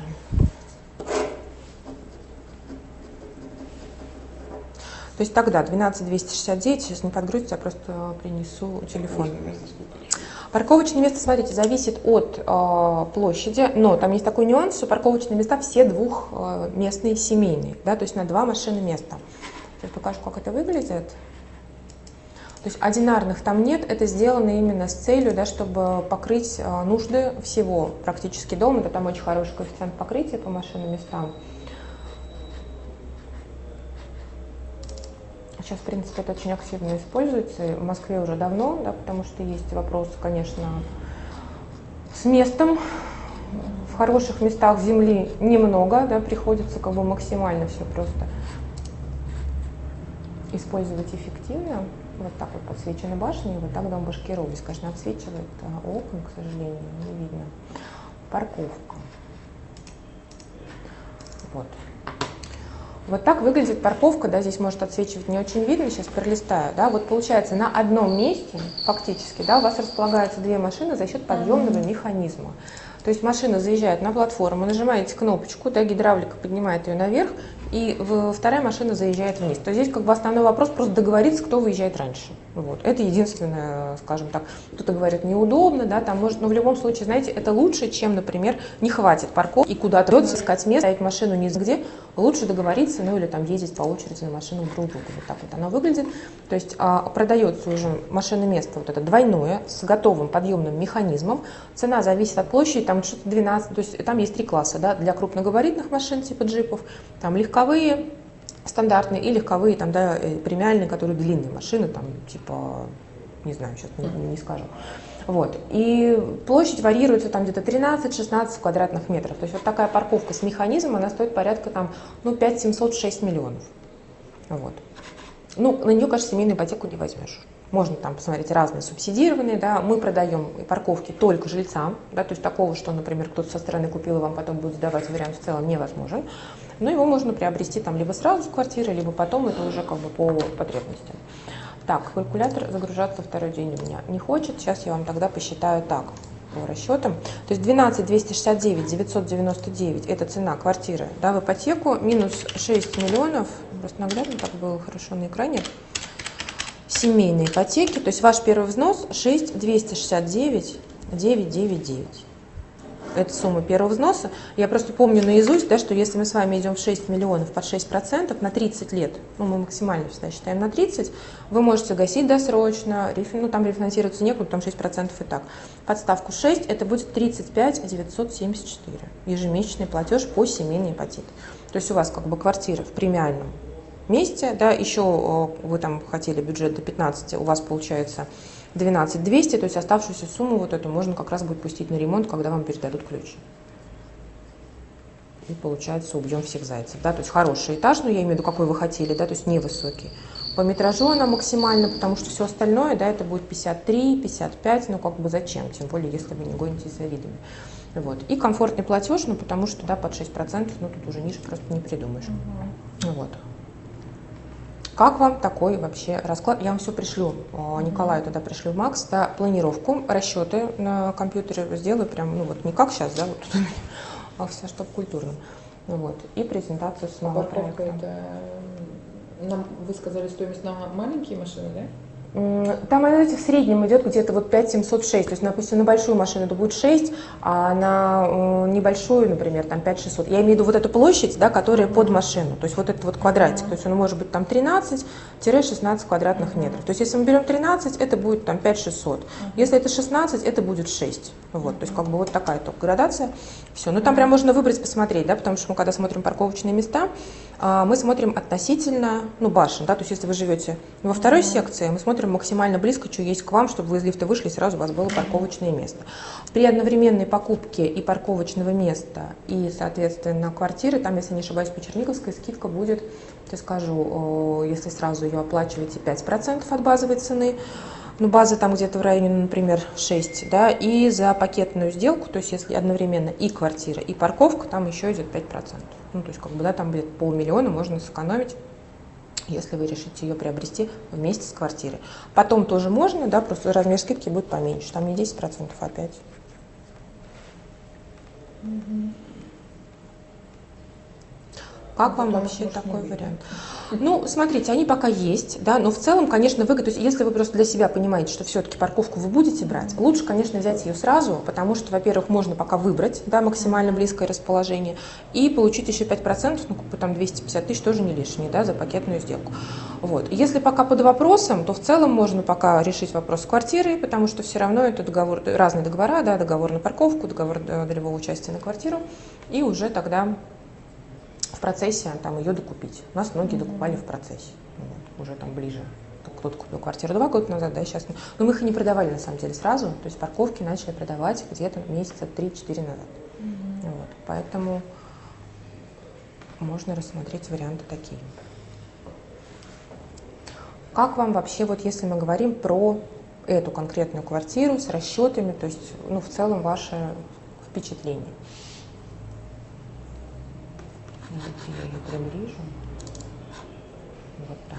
То есть тогда двенадцать двести шестьдесят девять, сейчас не подгрузится, я просто принесу телефон. Парковочные места, смотрите, зависит от э, площади, но там есть такой нюанс, что парковочные места все двухместные, семейные, да, то есть на два машины места. Сейчас покажу, как это выглядит. То есть одинарных там нет, это сделано именно с целью, да, чтобы покрыть э, нужды всего практически дома, да, там очень хороший коэффициент покрытия по машинным местам. Сейчас, в принципе, это очень активно используется, в Москве уже давно, да, потому что есть вопросы, конечно, с местом. В хороших местах земли немного, да, приходится как бы максимально все просто использовать эффективно. Вот так вот подсвечены башни, вот так дом Башкирова. Здесь, конечно, отсвечивает, а окна, к сожалению, не видно. Парковка. Вот. Вот так выглядит парковка, да, здесь может отсвечивать не очень видно, сейчас пролистаю, да, вот получается на одном месте фактически, да, у вас располагаются две машины за счет подъемного mm-hmm. механизма. То есть машина заезжает на платформу, нажимаете кнопочку, да, гидравлика поднимает ее наверх, и вторая машина заезжает вниз. То есть здесь как бы основной вопрос просто договориться, кто выезжает раньше. Вот. Это единственное, скажем так, кто-то говорит неудобно, да, там может, но в любом случае, знаете, это лучше, чем, например, не хватит парковки и куда-то придется искать место, ставить машину не где, лучше договориться, ну или там ездить по очереди на машинах друг друга. Вот так вот оно выглядит. То есть а, продается уже машинное место вот это двойное с готовым подъемным механизмом. Цена зависит от площади, там что-то двенадцать, то есть там есть три класса, да, для крупногабаритных машин типа джипов, там легковые, стандартные и легковые, там, да, премиальные, которые длинные машины, там, типа, не знаю, сейчас не, не скажу. Вот. И площадь варьируется там где-то тринадцать-шестнадцать квадратных метров. То есть вот такая парковка с механизмом, она стоит порядка там, ну, пять семьсот шесть миллионов. Вот. Ну, на нее, конечно, семейную ипотеку не возьмешь. Можно там посмотреть разные субсидированные, да, мы продаем парковки только жильцам, да, то есть такого, что, например, кто-то со стороны купил и вам потом будет сдавать, вариант в целом невозможен. Но его можно приобрести там либо сразу с квартиры, либо потом, это уже как бы по потребностям. Так, калькулятор загружаться второй день у меня не хочет, сейчас я вам тогда посчитаю так, по расчетам. То есть двенадцать двести шестьдесят девять девятьсот девяносто девять это цена квартиры, да, в ипотеку, минус шесть миллионов, просто наглядно так было хорошо на экране, семейной ипотеки, то есть ваш первый взнос шесть двести шестьдесят девять девятьсот девяносто девять. Это сумма первого взноса. Я просто помню наизусть, да, что если мы с вами идем в шесть миллионов под шесть процентов на тридцать лет, ну мы максимально всегда считаем на тридцать, вы можете гасить досрочно, рефин, ну там рефинансироваться некуда, там шесть процентов и так. Подставку шесть, это будет тридцать пять тысяч девятьсот семьдесят четыре. Ежемесячный платеж по семейной ипотеке. То есть у вас как бы квартира в премиальном месте, да, еще вы там хотели бюджет до пятнадцати, у вас получается двенадцать двести, то есть оставшуюся сумму вот эту можно как раз будет пустить на ремонт, когда вам передадут ключ. И получается убьем всех зайцев, да, то есть хороший этаж, но я имею в виду, какой вы хотели, да, то есть невысокий. По метражу она максимально, потому что все остальное, да, это будет пятьдесят три пятьдесят пять, ну как бы зачем, тем более, если вы не гонитесь за видами. Вот. И комфортный платеж, ну потому что, да, под шесть процентов, ну тут уже ниже просто не придумаешь. Угу. Вот. Как вам такой вообще расклад? Я вам все пришлю, Николаю тогда пришлю в Макс, да, планировку, расчеты на компьютере сделаю, прям, ну вот не как сейчас, да, вот тут у меня, а все, чтобы культурно. Вот. И презентацию самого проекта. Это, нам, вы сказали, стоимость на маленькие машины, да? Там, знаете, в среднем идет где-то вот пять семьсот шесть, то есть, допустим, на большую машину это будет шесть, а на небольшую, например, там пять шестьсот. Я имею в виду вот эту площадь, да, которая под машину, то есть вот этот вот квадратик, то есть он может быть там тринадцать-шестнадцать квадратных метров. То есть если мы берем тринадцать, это будет там пять шестьсот, если это шестнадцать, это будет шесть. Вот, то есть как бы вот такая только градация. Все, ну там прям можно выбрать, посмотреть, да, потому что мы когда смотрим парковочные места, мы смотрим относительно, ну, башен, да, то есть если вы живете во второй секции, мы смотрим максимально близко, что есть к вам, чтобы вы из лифта вышли, и сразу у вас было парковочное место. При одновременной покупке и парковочного места, и, соответственно, квартиры, там, если не ошибаюсь, по Черниговской скидка будет, я скажу, если сразу ее оплачиваете, пять процентов от базовой цены, ну, база там где-то в районе, например, шесть, да, и за пакетную сделку, то есть если одновременно и квартира, и парковка, там еще идет пять процентов. Ну, то есть, как бы, да, там будет полмиллиона, можно сэкономить, если вы решите ее приобрести вместе с квартирой. Потом тоже можно, да, просто размер скидки будет поменьше, там не десять процентов, а пять процентов. Mm-hmm. Как вам вообще такой вариант? Ну, смотрите, они пока есть, да, но в целом, конечно, выгодно. То есть, если вы просто для себя понимаете, что все-таки парковку вы будете брать, лучше, конечно, взять ее сразу, потому что, во-первых, можно пока выбрать, да, максимально близкое расположение, и получить еще пять процентов, ну, как бы там двести пятьдесят тысяч тоже не лишние, да, за пакетную сделку. Вот. Если пока под вопросом, то в целом можно пока решить вопрос с квартирой, потому что все равно это договор, разные договора, да, договор на парковку, договор долевого участия на квартиру, и уже тогда в процессе там ее докупить. У нас многие докупали в процессе, вот, уже там ближе. Кто-то купил квартиру два года назад, да, сейчас. Но мы их и не продавали на самом деле сразу, то есть парковки начали продавать где-то месяца три-четыре назад. Mm-hmm. Вот, поэтому можно рассмотреть варианты такие. Как вам вообще, вот если мы говорим про эту конкретную квартиру с расчетами, то есть, ну, в целом ваше впечатление? Я ее приближу. Вот так.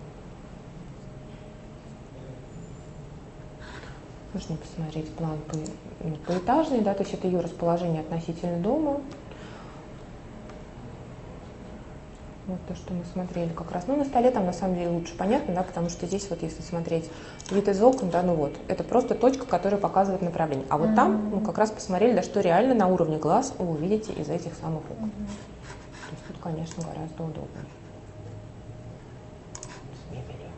Можно посмотреть план по, ну, поэтажный, да, то есть это ее расположение относительно дома. Вот то, что мы смотрели как раз. Ну, на столе там на самом деле лучше понятно, да, потому что здесь вот если смотреть вид из окон, да, ну вот, это просто точка, которая показывает направление. А вот mm-hmm. там мы как раз посмотрели, да, что реально на уровне глаз вы увидите из этих самых окон. Mm-hmm. То есть тут, конечно, гораздо удобнее. С мебелью.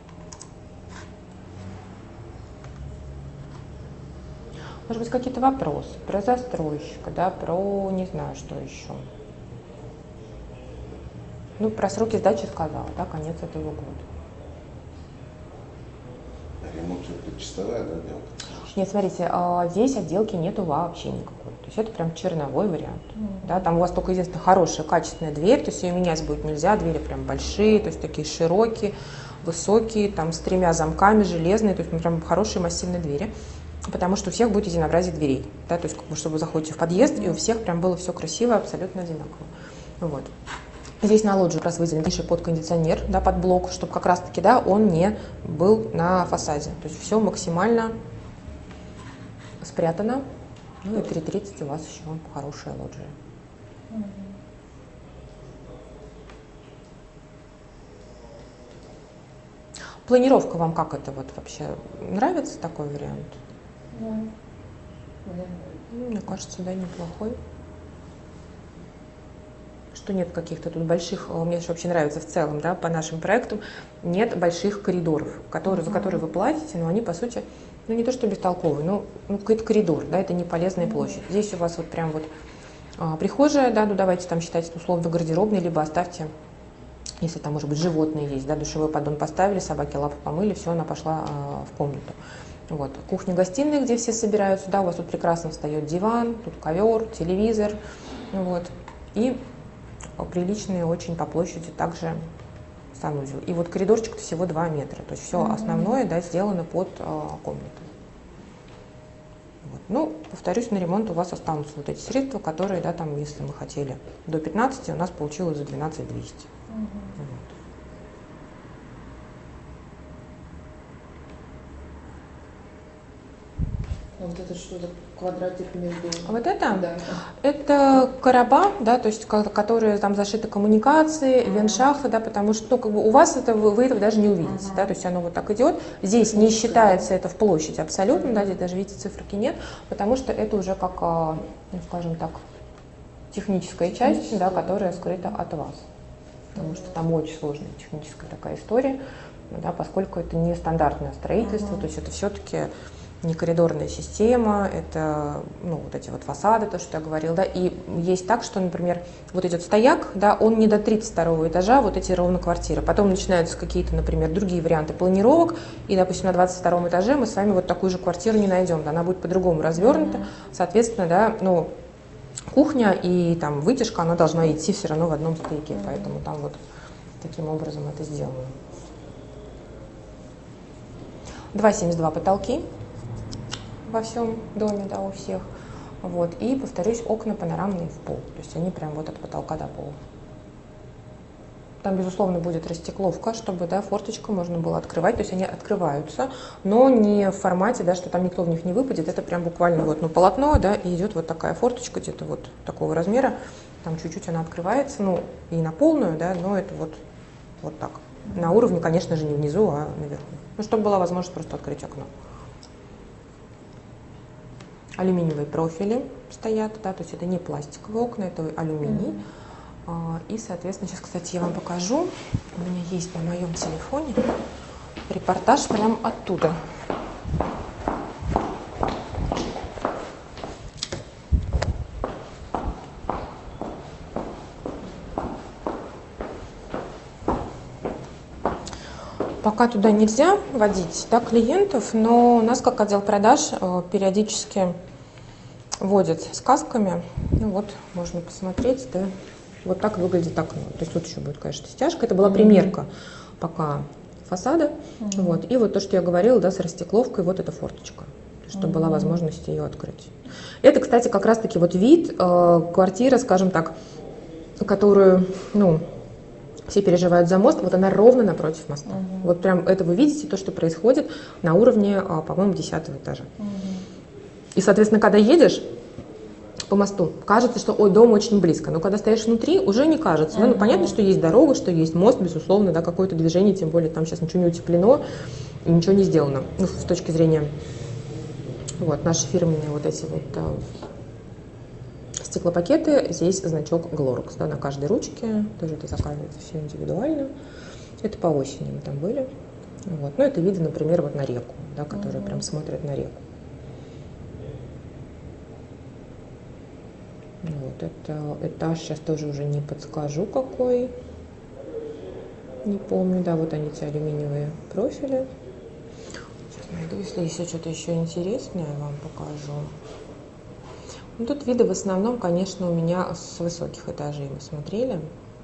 Может быть, какие-то вопросы про застройщика, да, про не знаю, что еще. Ну, про сроки сдачи сказала, да, конец этого года. Ремонт все-таки чистовая, да, отделка? Нет, смотрите, здесь отделки нету вообще никакой. То есть это прям черновой вариант. Mm-hmm. Да, там у вас только единственная хорошая, качественная дверь, то есть ее менять будет нельзя, двери прям большие, то есть такие широкие, высокие, там с тремя замками, железные, то есть прям хорошие массивные двери. Потому что у всех будет единообразие дверей, да, то есть как бы, чтобы вы заходите в подъезд, mm-hmm. и у всех прям было все красиво, абсолютно одинаково. Вот. Здесь на лоджию как раз выделен ниша под кондиционер, да, под блок, чтобы как раз-таки, да, он не был на фасаде. То есть все максимально спрятано. Ну и три тридцать у вас еще хорошая лоджия. Mm-hmm. Планировка вам как это вот вообще нравится, такой вариант? Mm-hmm. Mm-hmm. Мне кажется, да, неплохой. Что нет каких-то тут больших, мне же вообще нравится в целом, да, по нашим проектам, нет больших коридоров, которые, mm-hmm. за которые вы платите, но они, по сути, ну не то что бестолковые, но ну, какой-то коридор, да, это не полезная mm-hmm. площадь. Здесь у вас вот прям вот а, прихожая, да, ну давайте там считайте условно гардеробной, либо оставьте, если там, может быть, животные есть, да, душевой поддон поставили, собаки лапу помыли, все, она пошла а, в комнату. Вот. Кухня-гостиная, где все собираются, да, у вас тут прекрасно встает диван, тут ковер, телевизор, вот, и приличные очень по площади также санузел. И вот коридорчик всего два метра. То есть все mm-hmm. основное, да, сделано под э, комнату. Вот. Ну, повторюсь, на ремонт у вас останутся вот эти средства, которые, да, там, если мы хотели до пятнадцати, у нас получилось за двенадцать двести. Mm-hmm. Вот. А вот это что за квадратик между... Вот это? Да. Это короба, да, то есть которые там зашиты коммуникации, uh-huh. вентшахты, да, потому что ну, как бы у вас это вы, вы этого даже не увидите, uh-huh. да, то есть оно вот так идет. Здесь не считается это в площадь абсолютно, uh-huh. да, здесь даже видите циферки нет, потому что это уже как, ну, скажем так, техническая часть, техническая. Да, которая скрыта от вас, потому uh-huh. что там очень сложная техническая такая история, да, поскольку это не стандартное строительство, uh-huh. то есть это все-таки не коридорная система, это ну, вот эти вот фасады, то, что я говорила, да, и есть так, что, например, вот идет стояк, да, он не до тридцать второго этажа, вот эти ровно квартиры, потом начинаются какие-то, например, другие варианты планировок, и, допустим, на двадцать втором этаже мы с вами вот такую же квартиру не найдем, да, она будет по-другому развернута, mm-hmm. соответственно, да, ну, кухня и там вытяжка, она должна идти все равно в одном стояке, mm-hmm. поэтому там вот таким образом это сделано. два семьдесят два потолки во всем доме, да, у всех. Вот. И, повторюсь, окна панорамные в пол. То есть они прям вот от потолка до пола. Там, безусловно, будет растекловка, чтобы, да, форточку можно было открывать. То есть они открываются, но не в формате, да, что там никто в них не выпадет. Это прям буквально вот, ну, полотно, да, и идет вот такая форточка где-то вот такого размера. Там чуть-чуть она открывается, ну, и на полную, да, но это вот, вот так. На уровне, конечно же, не внизу, а наверху. Ну, чтобы была возможность просто открыть окно. Алюминиевые профили стоят, да, то есть это не пластиковые окна, это алюминий. Mm-hmm. И, соответственно, сейчас, кстати, я вам покажу. У меня есть на моем телефоне репортаж прям оттуда. Пока туда нельзя водить, да, клиентов, но у нас как отдел продаж периодически водят сказками. Ну вот, можно посмотреть, да, вот так выглядит окно. То есть тут еще будет, конечно, стяжка. Это была mm-hmm. примерка пока фасада. Mm-hmm. Вот. И вот то, что я говорила, да, с растекловкой, вот эта форточка, чтобы mm-hmm. была возможность ее открыть. Это, кстати, как раз-таки вот вид э, квартиры, скажем так, которую, ну, все переживают за мост, вот она ровно напротив моста. Uh-huh. Вот прям это вы видите, то, что происходит на уровне, по-моему, десятого этажа. Uh-huh. И, соответственно, когда едешь по мосту. Кажется, что ой, дом очень близко, но когда стоишь внутри, уже не кажется. Да? Ну, понятно, что есть дорога, что есть мост, безусловно, да, какое-то движение, тем более там сейчас ничего не утеплено, и ничего не сделано, ну, с точки зрения вот, наши фирменные вот эти вот а, стеклопакеты, здесь значок Glorox, да, на каждой ручке, тоже это заказывается все индивидуально. Это по осени мы там были. Вот. Ну, это виды, например, вот на реку, да, которые mm-hmm. прям смотрят на реку. Вот, это этаж, сейчас тоже уже не подскажу какой, не помню, да, вот они, эти алюминиевые профили. Сейчас найду, если есть что-то еще интересное, я вам покажу. Ну, тут виды в основном, конечно, у меня с высоких этажей мы смотрели.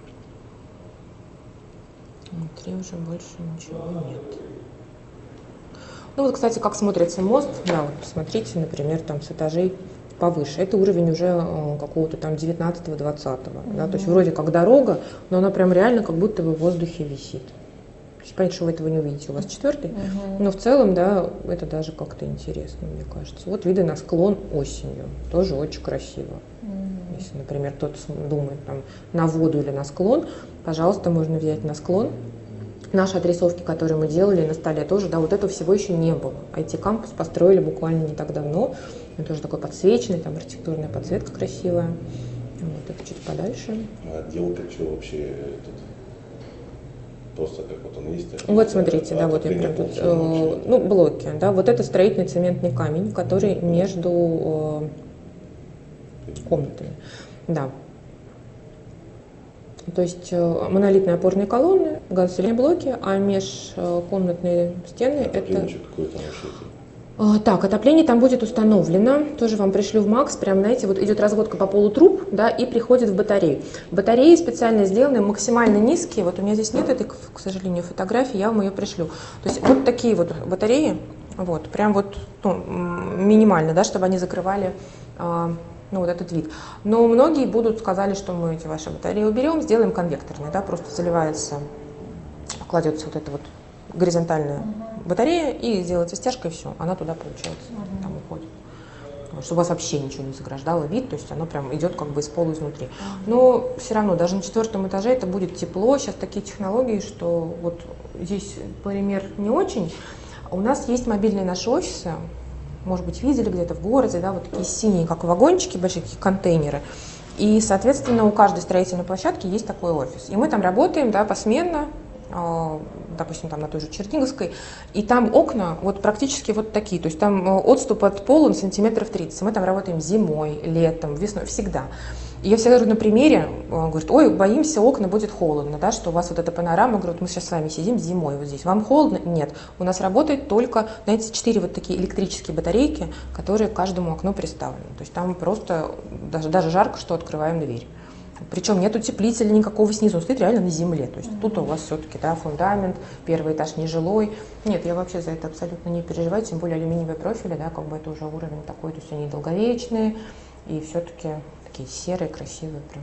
Внутри уже больше ничего нет. Ну вот, кстати, как смотрится мост, да, вот посмотрите, например, там с этажей повыше. Это уровень уже какого-то там девятнадцатого-двадцатого. Mm-hmm. Да? То есть вроде как дорога, но она прям реально как будто бы в воздухе висит. То есть понятно, что вы этого не увидите, у вас четвертый, mm-hmm. но в целом, да, это даже как-то интересно, мне кажется. Вот виды на склон осенью, тоже очень красиво. Mm-hmm. Если, например, кто-то думает там, на воду или на склон, пожалуйста, можно взять на склон. Наши отрисовки, которые мы делали на столе, тоже, да, вот этого всего еще не было. ай ти-кампус построили буквально не так давно. Он тоже такой подсвеченный, там архитектурная подсветка красивая. Вот это чуть подальше. А отделка что вообще этот, просто как вот он есть? Вот смотрите, да, вот я прям тут, э, ну, блоки, да, вот это строительный цементный камень, который mm-hmm. между э, комнатами, да. То есть монолитные опорные колонны, газосиловые блоки, а межкомнатные стены это... Так, отопление там будет установлено, тоже вам пришлю в Макс, прям, знаете, вот идет разводка по полу труб, да, и приходит в батарею. Батареи специально сделаны, максимально низкие, вот у меня здесь нет этой, к сожалению, фотографии, я вам ее пришлю. То есть вот такие вот батареи, вот, прям вот, ну, минимально, да, чтобы они закрывали... ну, вот этот вид. Но многие будут сказали, что мы эти ваши батареи уберем, сделаем конвекторные, да, просто заливается, кладется вот эта вот горизонтальная uh-huh. батарея и делается стяжка, и все, она туда, получается, uh-huh. там уходит. Чтобы у вас вообще ничего не заграждало вид, то есть оно прям идет как бы из пола изнутри. Uh-huh. Но все равно, даже на четвертом этаже это будет тепло, сейчас такие технологии, что вот здесь пример не очень. У нас есть мобильные наши офисы, может быть, видели где-то в городе, да, вот такие синие, как вагончики, большие такие контейнеры. И, соответственно, у каждой строительной площадки есть такой офис. И мы там работаем, да, посменно, э, допустим, там на той же Черниговской, и там окна вот практически вот такие, то есть там отступ от пола сантиметров тридцать. Мы там работаем зимой, летом, весной, всегда. И я всегда говорю на примере, он говорит, ой, боимся, окна будет холодно, да, что у вас вот эта панорама, говорю, мы сейчас с вами сидим зимой вот здесь, вам холодно? Нет, у нас работает только, знаете, четыре вот такие электрические батарейки, которые к каждому окну приставлены, то есть там просто даже, даже жарко, что открываем дверь. Причем нет утеплителя никакого снизу, он стоит реально на земле, то есть тут у вас все-таки, да, фундамент, первый этаж нежилой. Нет, я вообще за это абсолютно не переживаю, тем более алюминиевые профили, да, как бы это уже уровень такой, то есть они долговечные и все-таки такие серые, красивые прям.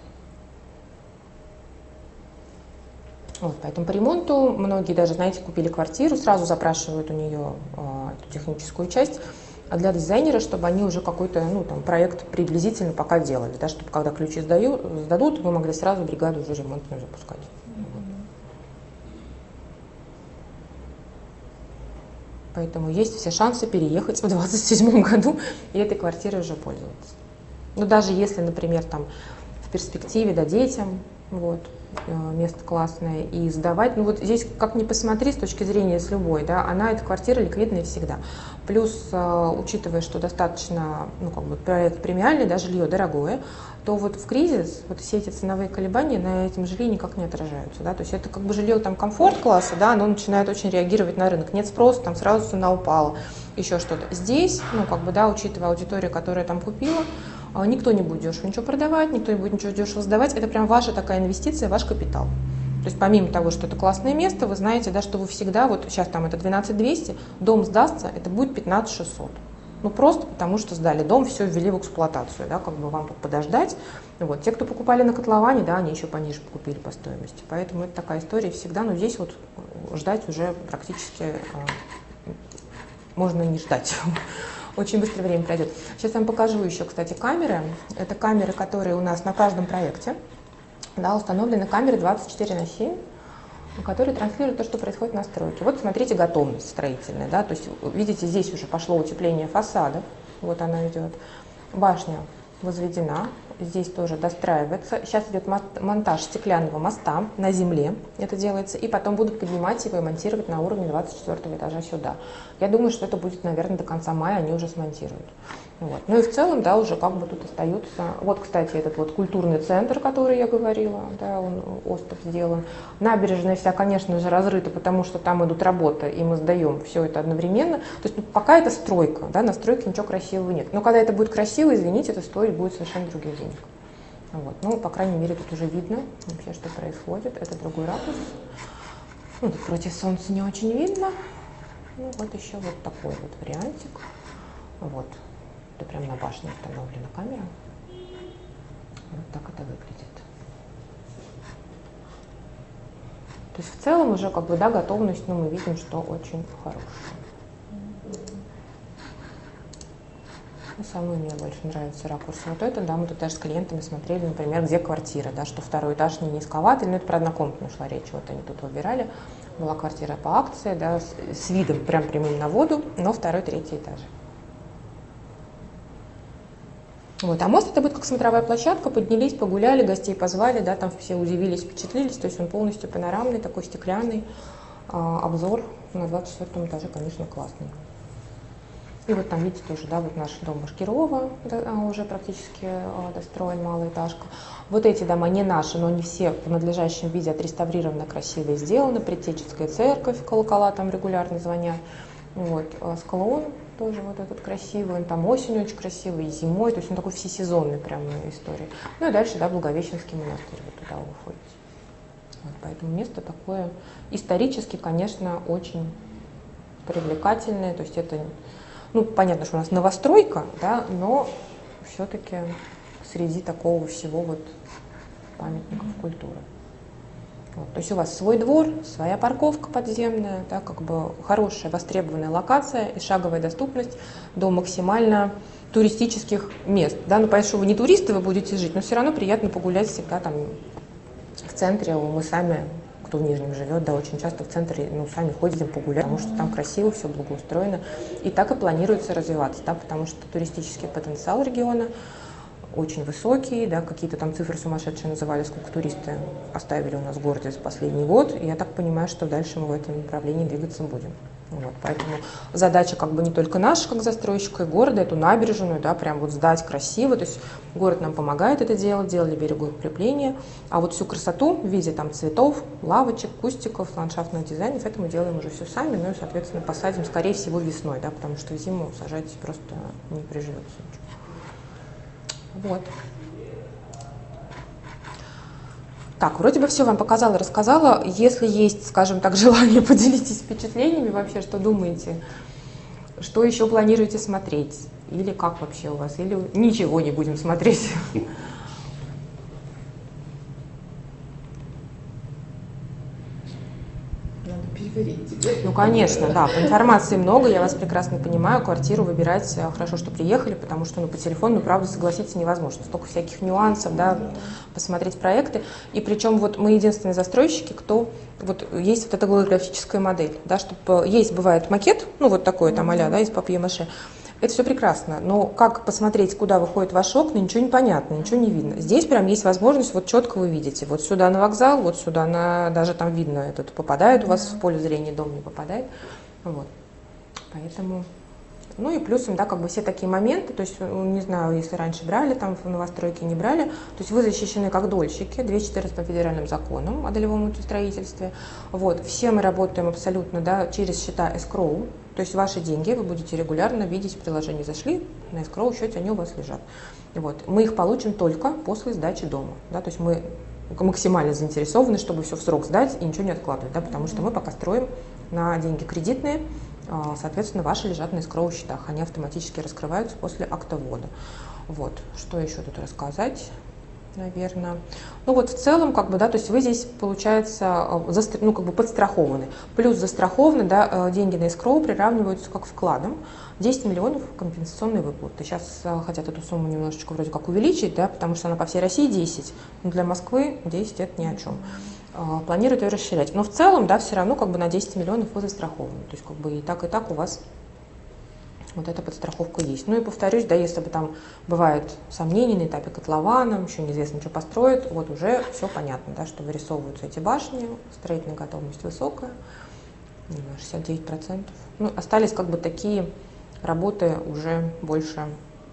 Вот, поэтому по ремонту многие даже, знаете, купили квартиру, сразу запрашивают у нее э, эту техническую часть, а для дизайнера, чтобы они уже какой-то, ну, там, проект приблизительно пока делали, да, чтобы когда ключи сдают, сдадут, вы могли сразу бригаду уже ремонтную запускать. Mm-hmm. Поэтому есть все шансы переехать в двадцать седьмом году и этой квартирой уже пользоваться. Но даже если, например, там в перспективе, да, детям, вот, место классное, и сдавать, ну вот здесь, как ни посмотри, с точки зрения с любой, да, она, эта квартира ликвидная всегда. Плюс, учитывая, что достаточно, ну, как бы проект премиальный, да, жилье дорогое, то вот в кризис вот все эти ценовые колебания на этом жилье никак не отражаются, да, то есть это как бы жилье там комфорт-класса, да, оно начинает очень реагировать на рынок, нет спроса, там сразу цена упала, еще что-то. Здесь, ну, как бы, да, учитывая аудиторию, которая там купила, никто не будет дешево ничего продавать, никто не будет ничего дешево сдавать, это прям ваша такая инвестиция, ваш капитал. То есть помимо того, что это классное место, вы знаете, да, что вы всегда, вот сейчас там это двенадцать двести, дом сдастся, это будет пятнадцать шестьсот. Ну просто потому, что сдали дом, все ввели в эксплуатацию, да, как бы вам тут подождать. Вот. Те, кто покупали на котловане, да, они еще пониже купили по стоимости. Поэтому это такая история всегда, но здесь вот ждать уже практически э, можно не ждать. очень быстро время пройдет. Сейчас я вам покажу еще, кстати, камеры. Это камеры, которые у нас на каждом проекте. Да, установлены камеры двадцать четыре на семь, которые транслируют то, что происходит на стройке. Вот смотрите готовность строительная. Да, то есть, видите, здесь уже пошло утепление фасадов. Вот она идет. Башня возведена. Здесь тоже достраивается. Сейчас идет монтаж стеклянного моста на земле. Это делается. И потом будут поднимать его и монтировать на уровне двадцать четвёртого этажа сюда. Я думаю, что это будет, наверное, до конца мая они уже смонтируют. Вот. Ну и в целом, да, уже как бы тут остаются. Вот, кстати, этот вот культурный центр, который я говорила, да, он остов сделан. Набережная вся, конечно же, разрыта, потому что там идут работы, и мы сдаем все это одновременно. То есть ну, пока это стройка, да, на стройке ничего красивого нет. Но когда это будет красиво, извините, это стоить будет совершенно других денег. Вот. Ну, по крайней мере, тут уже видно вообще, что происходит. Это другой ракурс. Ну, тут против солнца не очень видно. Ну, вот еще вот такой вот вариантик. Вот. Это прямо на башне установлена камера. Вот так это выглядит. То есть в целом уже как бы, да, готовность, но мы видим, что очень хорошая. Самый мне больше нравится ракурс вот это, да, мы тут даже с клиентами смотрели, например, где квартира, да, что второй этаж не низковатый, но это про однокомнатную шла речь, вот они тут выбирали, была квартира по акции, да, с, с видом прям прямым на воду, но второй, третий этаж. Вот, а мост это будет как смотровая площадка, поднялись, погуляли, гостей позвали, да, там все удивились, впечатлились, то есть он полностью панорамный, такой стеклянный, а, обзор на двадцать четвёртом этаже, конечно, классный. И вот там, видите, тоже, да, вот наш дом Башкирова, да, уже практически а, достроен, малоэтажка. Вот эти дома не наши, но они все в надлежащем виде отреставрированы, красиво сделаны. Предтеческая церковь, колокола там регулярно звонят. Вот, а склон тоже вот этот красивый, он там осенью очень красивый, и зимой, то есть он такой всесезонный прям история. Ну и дальше, да, Благовещенский монастырь, вот туда вы уходите. Вот, поэтому место такое исторически, конечно, очень привлекательное, то есть это... Ну, понятно, что у нас новостройка, да, но все-таки среди такого всего вот памятников культуры. Вот, то есть у вас свой двор, своя парковка подземная, да, как бы хорошая, востребованная локация и шаговая доступность до максимально туристических мест. Да, ну, понятно, что вы не туристы, вы будете жить, но все равно приятно погулять всегда там в центре. Мы сами, кто в Нижнем живет, да, очень часто в центре, ну, сами ходим погулять, потому что там красиво, все благоустроено. И так и планируется развиваться, да, потому что туристический потенциал региона очень высокий, да, какие-то там цифры сумасшедшие называли, сколько туристы оставили у нас в городе за последний год. И я так понимаю, что дальше мы в этом направлении двигаться будем. Вот, поэтому задача как бы не только наша, как застройщика, и города, эту набережную, да, прям вот сдать красиво. То есть город нам помогает это делать, делали береговые укрепления. А вот всю красоту в виде там цветов, лавочек, кустиков, ландшафтных дизайнов, это мы делаем уже все сами, ну и, соответственно, посадим, скорее всего, весной, да, потому что в зиму сажать просто не приживется ничего. Вот. Так, вроде бы все вам показала, рассказала. Если есть, скажем так, желание, поделитесь впечатлениями вообще, что думаете, что еще планируете смотреть, или как вообще у вас, или ничего не будем смотреть. Надо переварить. Ну, конечно, да, информации много, я вас прекрасно понимаю, квартиру выбирать хорошо, что приехали, потому что ну, по телефону, ну, правда, согласиться невозможно, столько всяких нюансов, да, посмотреть проекты, и причем вот мы единственные застройщики, кто, вот есть вот эта голографическая модель, да, чтобы, есть, бывает макет, ну, вот такой там а-ля, да, из папье-маше. Это все прекрасно, но как посмотреть, куда выходят ваши окна, ничего не понятно, ничего не видно. Здесь прям есть возможность, вот четко вы видите, вот сюда на вокзал, вот сюда на, даже там видно, этот попадает у вас в поле зрения, дом не попадает. Вот. Поэтому, ну и плюсом, да, как бы все такие моменты, то есть, не знаю, если раньше брали, там в новостройке не брали, то есть вы защищены как дольщики, двести четырнадцать по федеральным законам о долевом строительстве. Вот. Все мы работаем абсолютно, да, через счета escrow. То есть ваши деньги вы будете регулярно видеть в приложении. Зашли на escrow счете, они у вас лежат. Вот. Мы их получим только после сдачи дома. Да? То есть мы максимально заинтересованы, чтобы все в срок сдать и ничего не откладывать. Да? Потому что мы пока строим на деньги кредитные, соответственно, ваши лежат на escrow счетах. Они автоматически раскрываются после акта ввода. Вот. Что еще тут рассказать? наверное. Ну вот в целом, как бы, да, то есть вы здесь, получается, ну, как бы подстрахованы. Плюс застрахованы, да, деньги на эскроу приравниваются как вкладом. десять миллионов компенсационные выплаты. Сейчас хотят эту сумму немножечко вроде как увеличить, да, потому что она по всей России десять, но для Москвы десять это ни о чем. Планируют ее расширять. Но в целом, да, все равно как бы на десять миллионов вы застрахованы. То есть как бы и так, и так у вас вот эта подстраховка есть. Ну и повторюсь, да, если бы там бывают сомнения на этапе котлована, еще неизвестно, что построят, вот уже все понятно, да, что вырисовываются эти башни, строительная готовность высокая, шестьдесят девять процентов. Ну, остались как бы такие работы уже больше,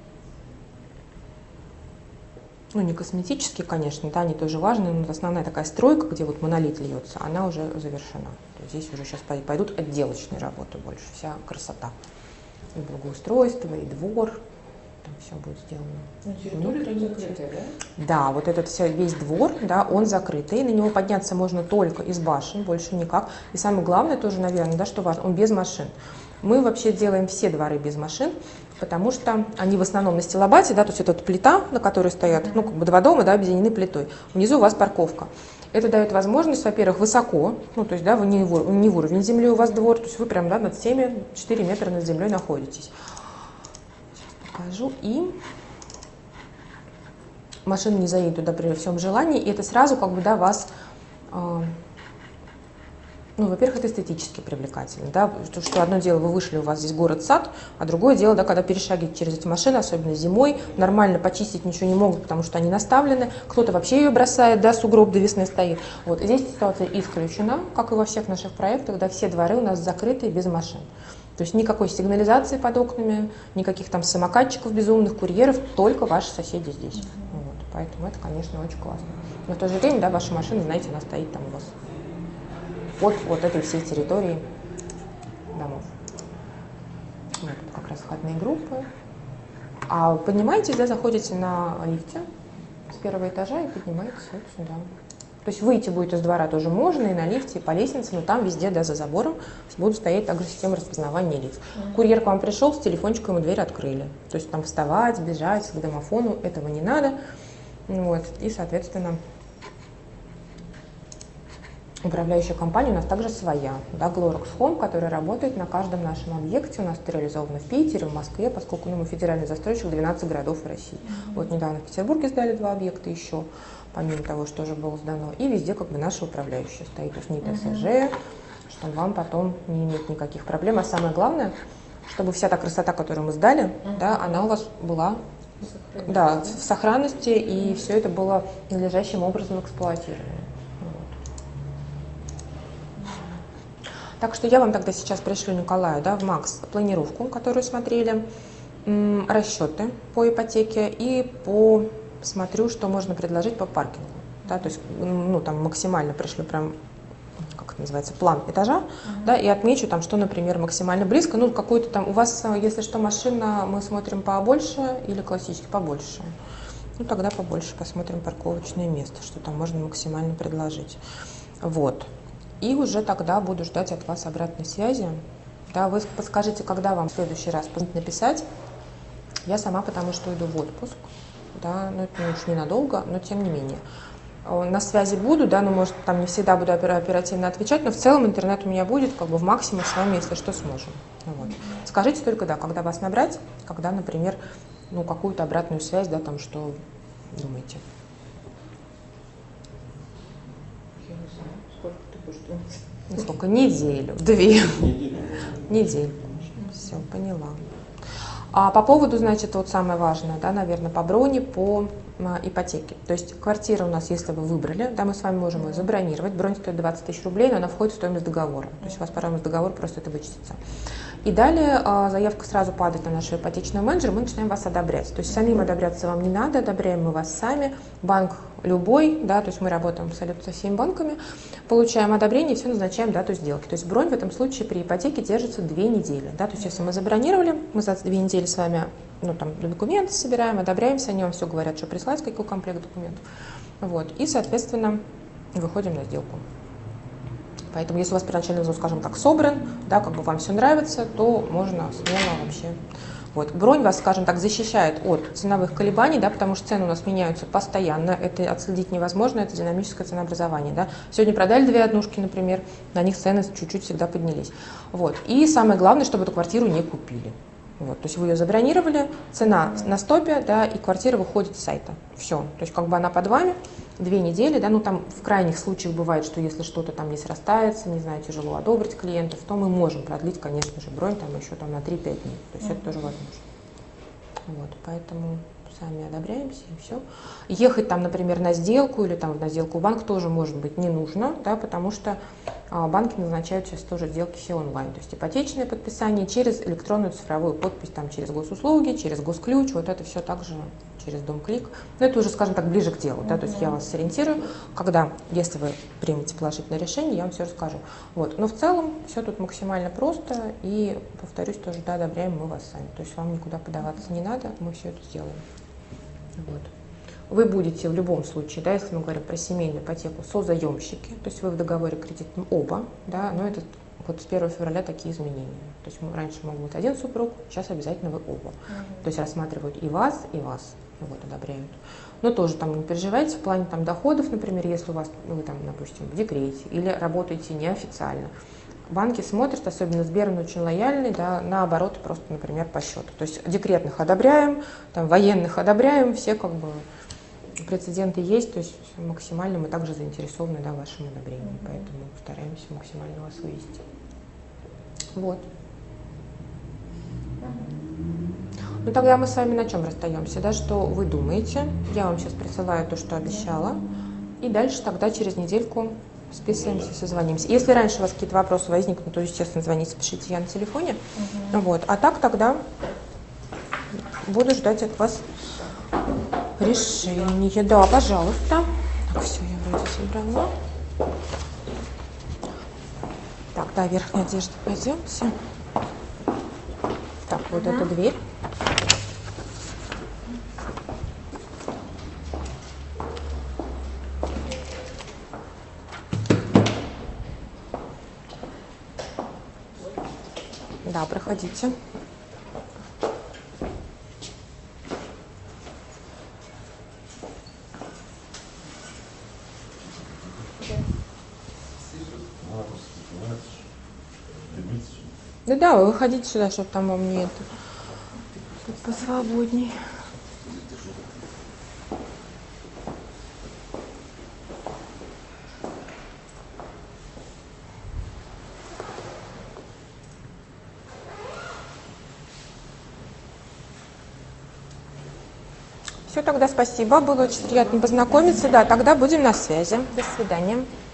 ну не косметические, конечно, да, они тоже важны, но основная такая стройка, где вот монолит льется, она уже завершена. То есть здесь уже сейчас пойдут отделочные работы больше, вся красота. И благоустройство, и двор, там все будет сделано. Ну, территория там закрытая, да? Да, вот этот все, весь двор, да, он закрытый, на него подняться можно только из башен, больше никак. И самое главное тоже, наверное, да, что важно, он без машин. Мы вообще делаем все дворы без машин, потому что они в основном на стилобате, да, то есть это вот плита, на которой стоят, ну, как бы два дома, да, объединены плитой. Внизу у вас парковка. Это дает возможность, во-первых, высоко, ну, то есть, да, вы не в, не в уровне земли у вас двор, то есть вы прям, да, над всеми четыре метра над землей находитесь. Сейчас покажу. И машина не заедет туда при всем желании, и это сразу, как бы, да, вас... Э, Ну, во-первых, это эстетически привлекательно, да, что, что одно дело, вы вышли, у вас здесь город-сад, а другое дело, да, когда перешагиваете через эти машины, особенно зимой, нормально почистить ничего не могут, потому что они наставлены, кто-то вообще ее бросает, да, сугроб до весны стоит. Вот, здесь ситуация исключена, как и во всех наших проектах, да, все дворы у нас закрыты без машин. То есть никакой сигнализации под окнами, никаких там самокатчиков безумных, курьеров, только ваши соседи здесь. Вот, поэтому это, конечно, очень классно. Но в то же время, да, ваша машина, знаете, она стоит там у вас от вот этой всей территории домов. Вот как раз входные группы. А поднимаетесь, да, заходите на лифте с первого этажа и поднимаетесь вот сюда. То есть выйти будет из двора тоже можно, и на лифте, и по лестнице, но там везде, да, за забором будут стоять также системы распознавания лиц. Курьер к вам пришел, с телефончиком ему дверь открыли. То есть там вставать, бежать к домофону, этого не надо. Вот. И, соответственно, управляющая компания у нас также своя, да, Glorex Home, которая работает на каждом нашем объекте. У нас это реализовано в Питере, в Москве, поскольку, ну, мы федеральный застройщик двенадцати городов в России. Mm-hmm. Вот недавно в Петербурге сдали два объекта еще, помимо того, что уже было сдано. И везде как бы наша управляющая стоит, то есть НИТ СЖ, mm-hmm. чтобы вам потом не иметь никаких проблем. А самое главное, чтобы вся та красота, которую мы сдали, mm-hmm. да, она у вас была в да, в сохранности, и все это было надлежащим образом эксплуатировано. Так что я вам тогда сейчас пришлю, Николаю, да, в МАКС планировку, которую смотрели, м, расчеты по ипотеке и по смотрю, что можно предложить по паркингу. Да, то есть, ну, там максимально пришлю прям, как это называется, план этажа, uh-huh. да, и отмечу там, что, например, максимально близко. Ну, какой-то там, у вас, если что, машина, мы смотрим побольше или классически побольше. Ну, тогда побольше посмотрим парковочное место, что там можно максимально предложить. Вот. И уже тогда буду ждать от вас обратной связи. Да, вы подскажите, когда вам в следующий раз написать. Я сама, потому что иду в отпуск. Да, ну, это уж ненадолго, но тем не менее. На связи буду, да, но, может, там не всегда буду оперативно отвечать, но в целом интернет у меня будет, как бы в максимум с вами, если что, сможем. Вот. Скажите только, да, когда вас набрать, когда, например, ну, какую-то обратную связь, да, там, что думаете. Ну, сколько? Неделю, две. Неделю. Все, поняла. А по поводу, значит, вот самое важное, да, наверное, по броне, по а, ипотеке. То есть квартира у нас, если вы выбрали, да, мы с вами можем ее забронировать. Бронь стоит двадцать тысяч рублей, но она входит в стоимость договора. То есть у вас по стоимость договора просто это вычтется. И далее а, заявка сразу падает на нашего ипотечного менеджера, мы начинаем вас одобрять. То есть самим одобряться вам не надо, одобряем мы вас сами. Банк любой, да, то есть мы работаем абсолютно со всеми банками, получаем одобрение и все назначаем дату сделки. То есть бронь в этом случае при ипотеке держится две недели. Да, то есть если мы забронировали, мы за две недели с вами, ну, там, документы собираем, одобряемся, они вам все говорят, что прислать, какой комплект документов. Вот, и, соответственно, выходим на сделку. Поэтому, если у вас первоначальный взнос, скажем так, собран, да, как бы вам все нравится, то можно смело вообще Вот. Бронь вас, скажем так, защищает от ценовых колебаний, да, потому что цены у нас меняются постоянно, это отследить невозможно, это динамическое ценообразование. Да. Сегодня продали две однушки, например, на них цены чуть-чуть всегда поднялись. Вот. И самое главное, чтобы эту квартиру не купили. Вот, то есть вы ее забронировали, цена на стопе, да, и квартира выходит с сайта. Все. То есть как бы она под вами две недели, да, ну там в крайних случаях бывает, что если что-то там не срастается, не знаю, тяжело одобрить клиентов, то мы можем продлить, конечно же, бронь там еще там на три-пять дней. То есть mm-hmm. это тоже возможно. Вот, поэтому сами одобряемся и все. Ехать там, например, на сделку или там на сделку в банк тоже может быть не нужно, да, потому что а, банки назначают сейчас тоже сделки все онлайн. То есть ипотечное подписание через электронную цифровую подпись, там через госуслуги, через госключ, вот это все также через Дом.Клик. Но это уже, скажем так, ближе к делу, да, то есть я вас сориентирую, когда, если вы примете положительное решение, я вам все расскажу. Вот. Но в целом все тут максимально просто и, повторюсь, тоже, да, одобряем мы вас сами. То есть вам никуда подаваться не надо, мы все это сделаем. Вот. Вы будете в любом случае, да, если мы говорим про семейную ипотеку, созаемщики, то есть вы в договоре кредитном оба, да, но это вот с первого февраля такие изменения. То есть мы, раньше мог быть один супруг, сейчас обязательно вы оба. Mm-hmm. То есть рассматривают и вас, и вас, вот, одобряют. Но тоже там не переживайте в плане там доходов, например, если у вас, вы там, допустим, в декрете или работаете неофициально. Банки смотрят, особенно Сбер, он очень лояльный, да, на обороты просто, например, по счету. То есть декретных одобряем, там, военных одобряем, все как бы прецеденты есть, то есть максимально мы также заинтересованы, да, в вашем одобрении, mm-hmm. поэтому стараемся максимально вас вывести. Вот. Mm-hmm. Ну тогда мы с вами на чем расстаемся, да, что вы думаете, я вам сейчас присылаю то, что обещала, mm-hmm. и дальше тогда через недельку списываемся, созвонимся. Если раньше у вас какие-то вопросы возникнут, то, естественно, звоните, пишите, я на телефоне. Uh-huh. Вот. А так тогда буду ждать от вас решения. Да, пожалуйста. Так, все, я вроде собрала. Так, да, верхняя одежда, пойдемте. Так, вот uh-huh. эта дверь. Да, проходите. Да, да, вы выходите сюда, чтобы там вам не это посвободней. Все, тогда спасибо, было очень приятно познакомиться. Да, тогда будем на связи. До свидания.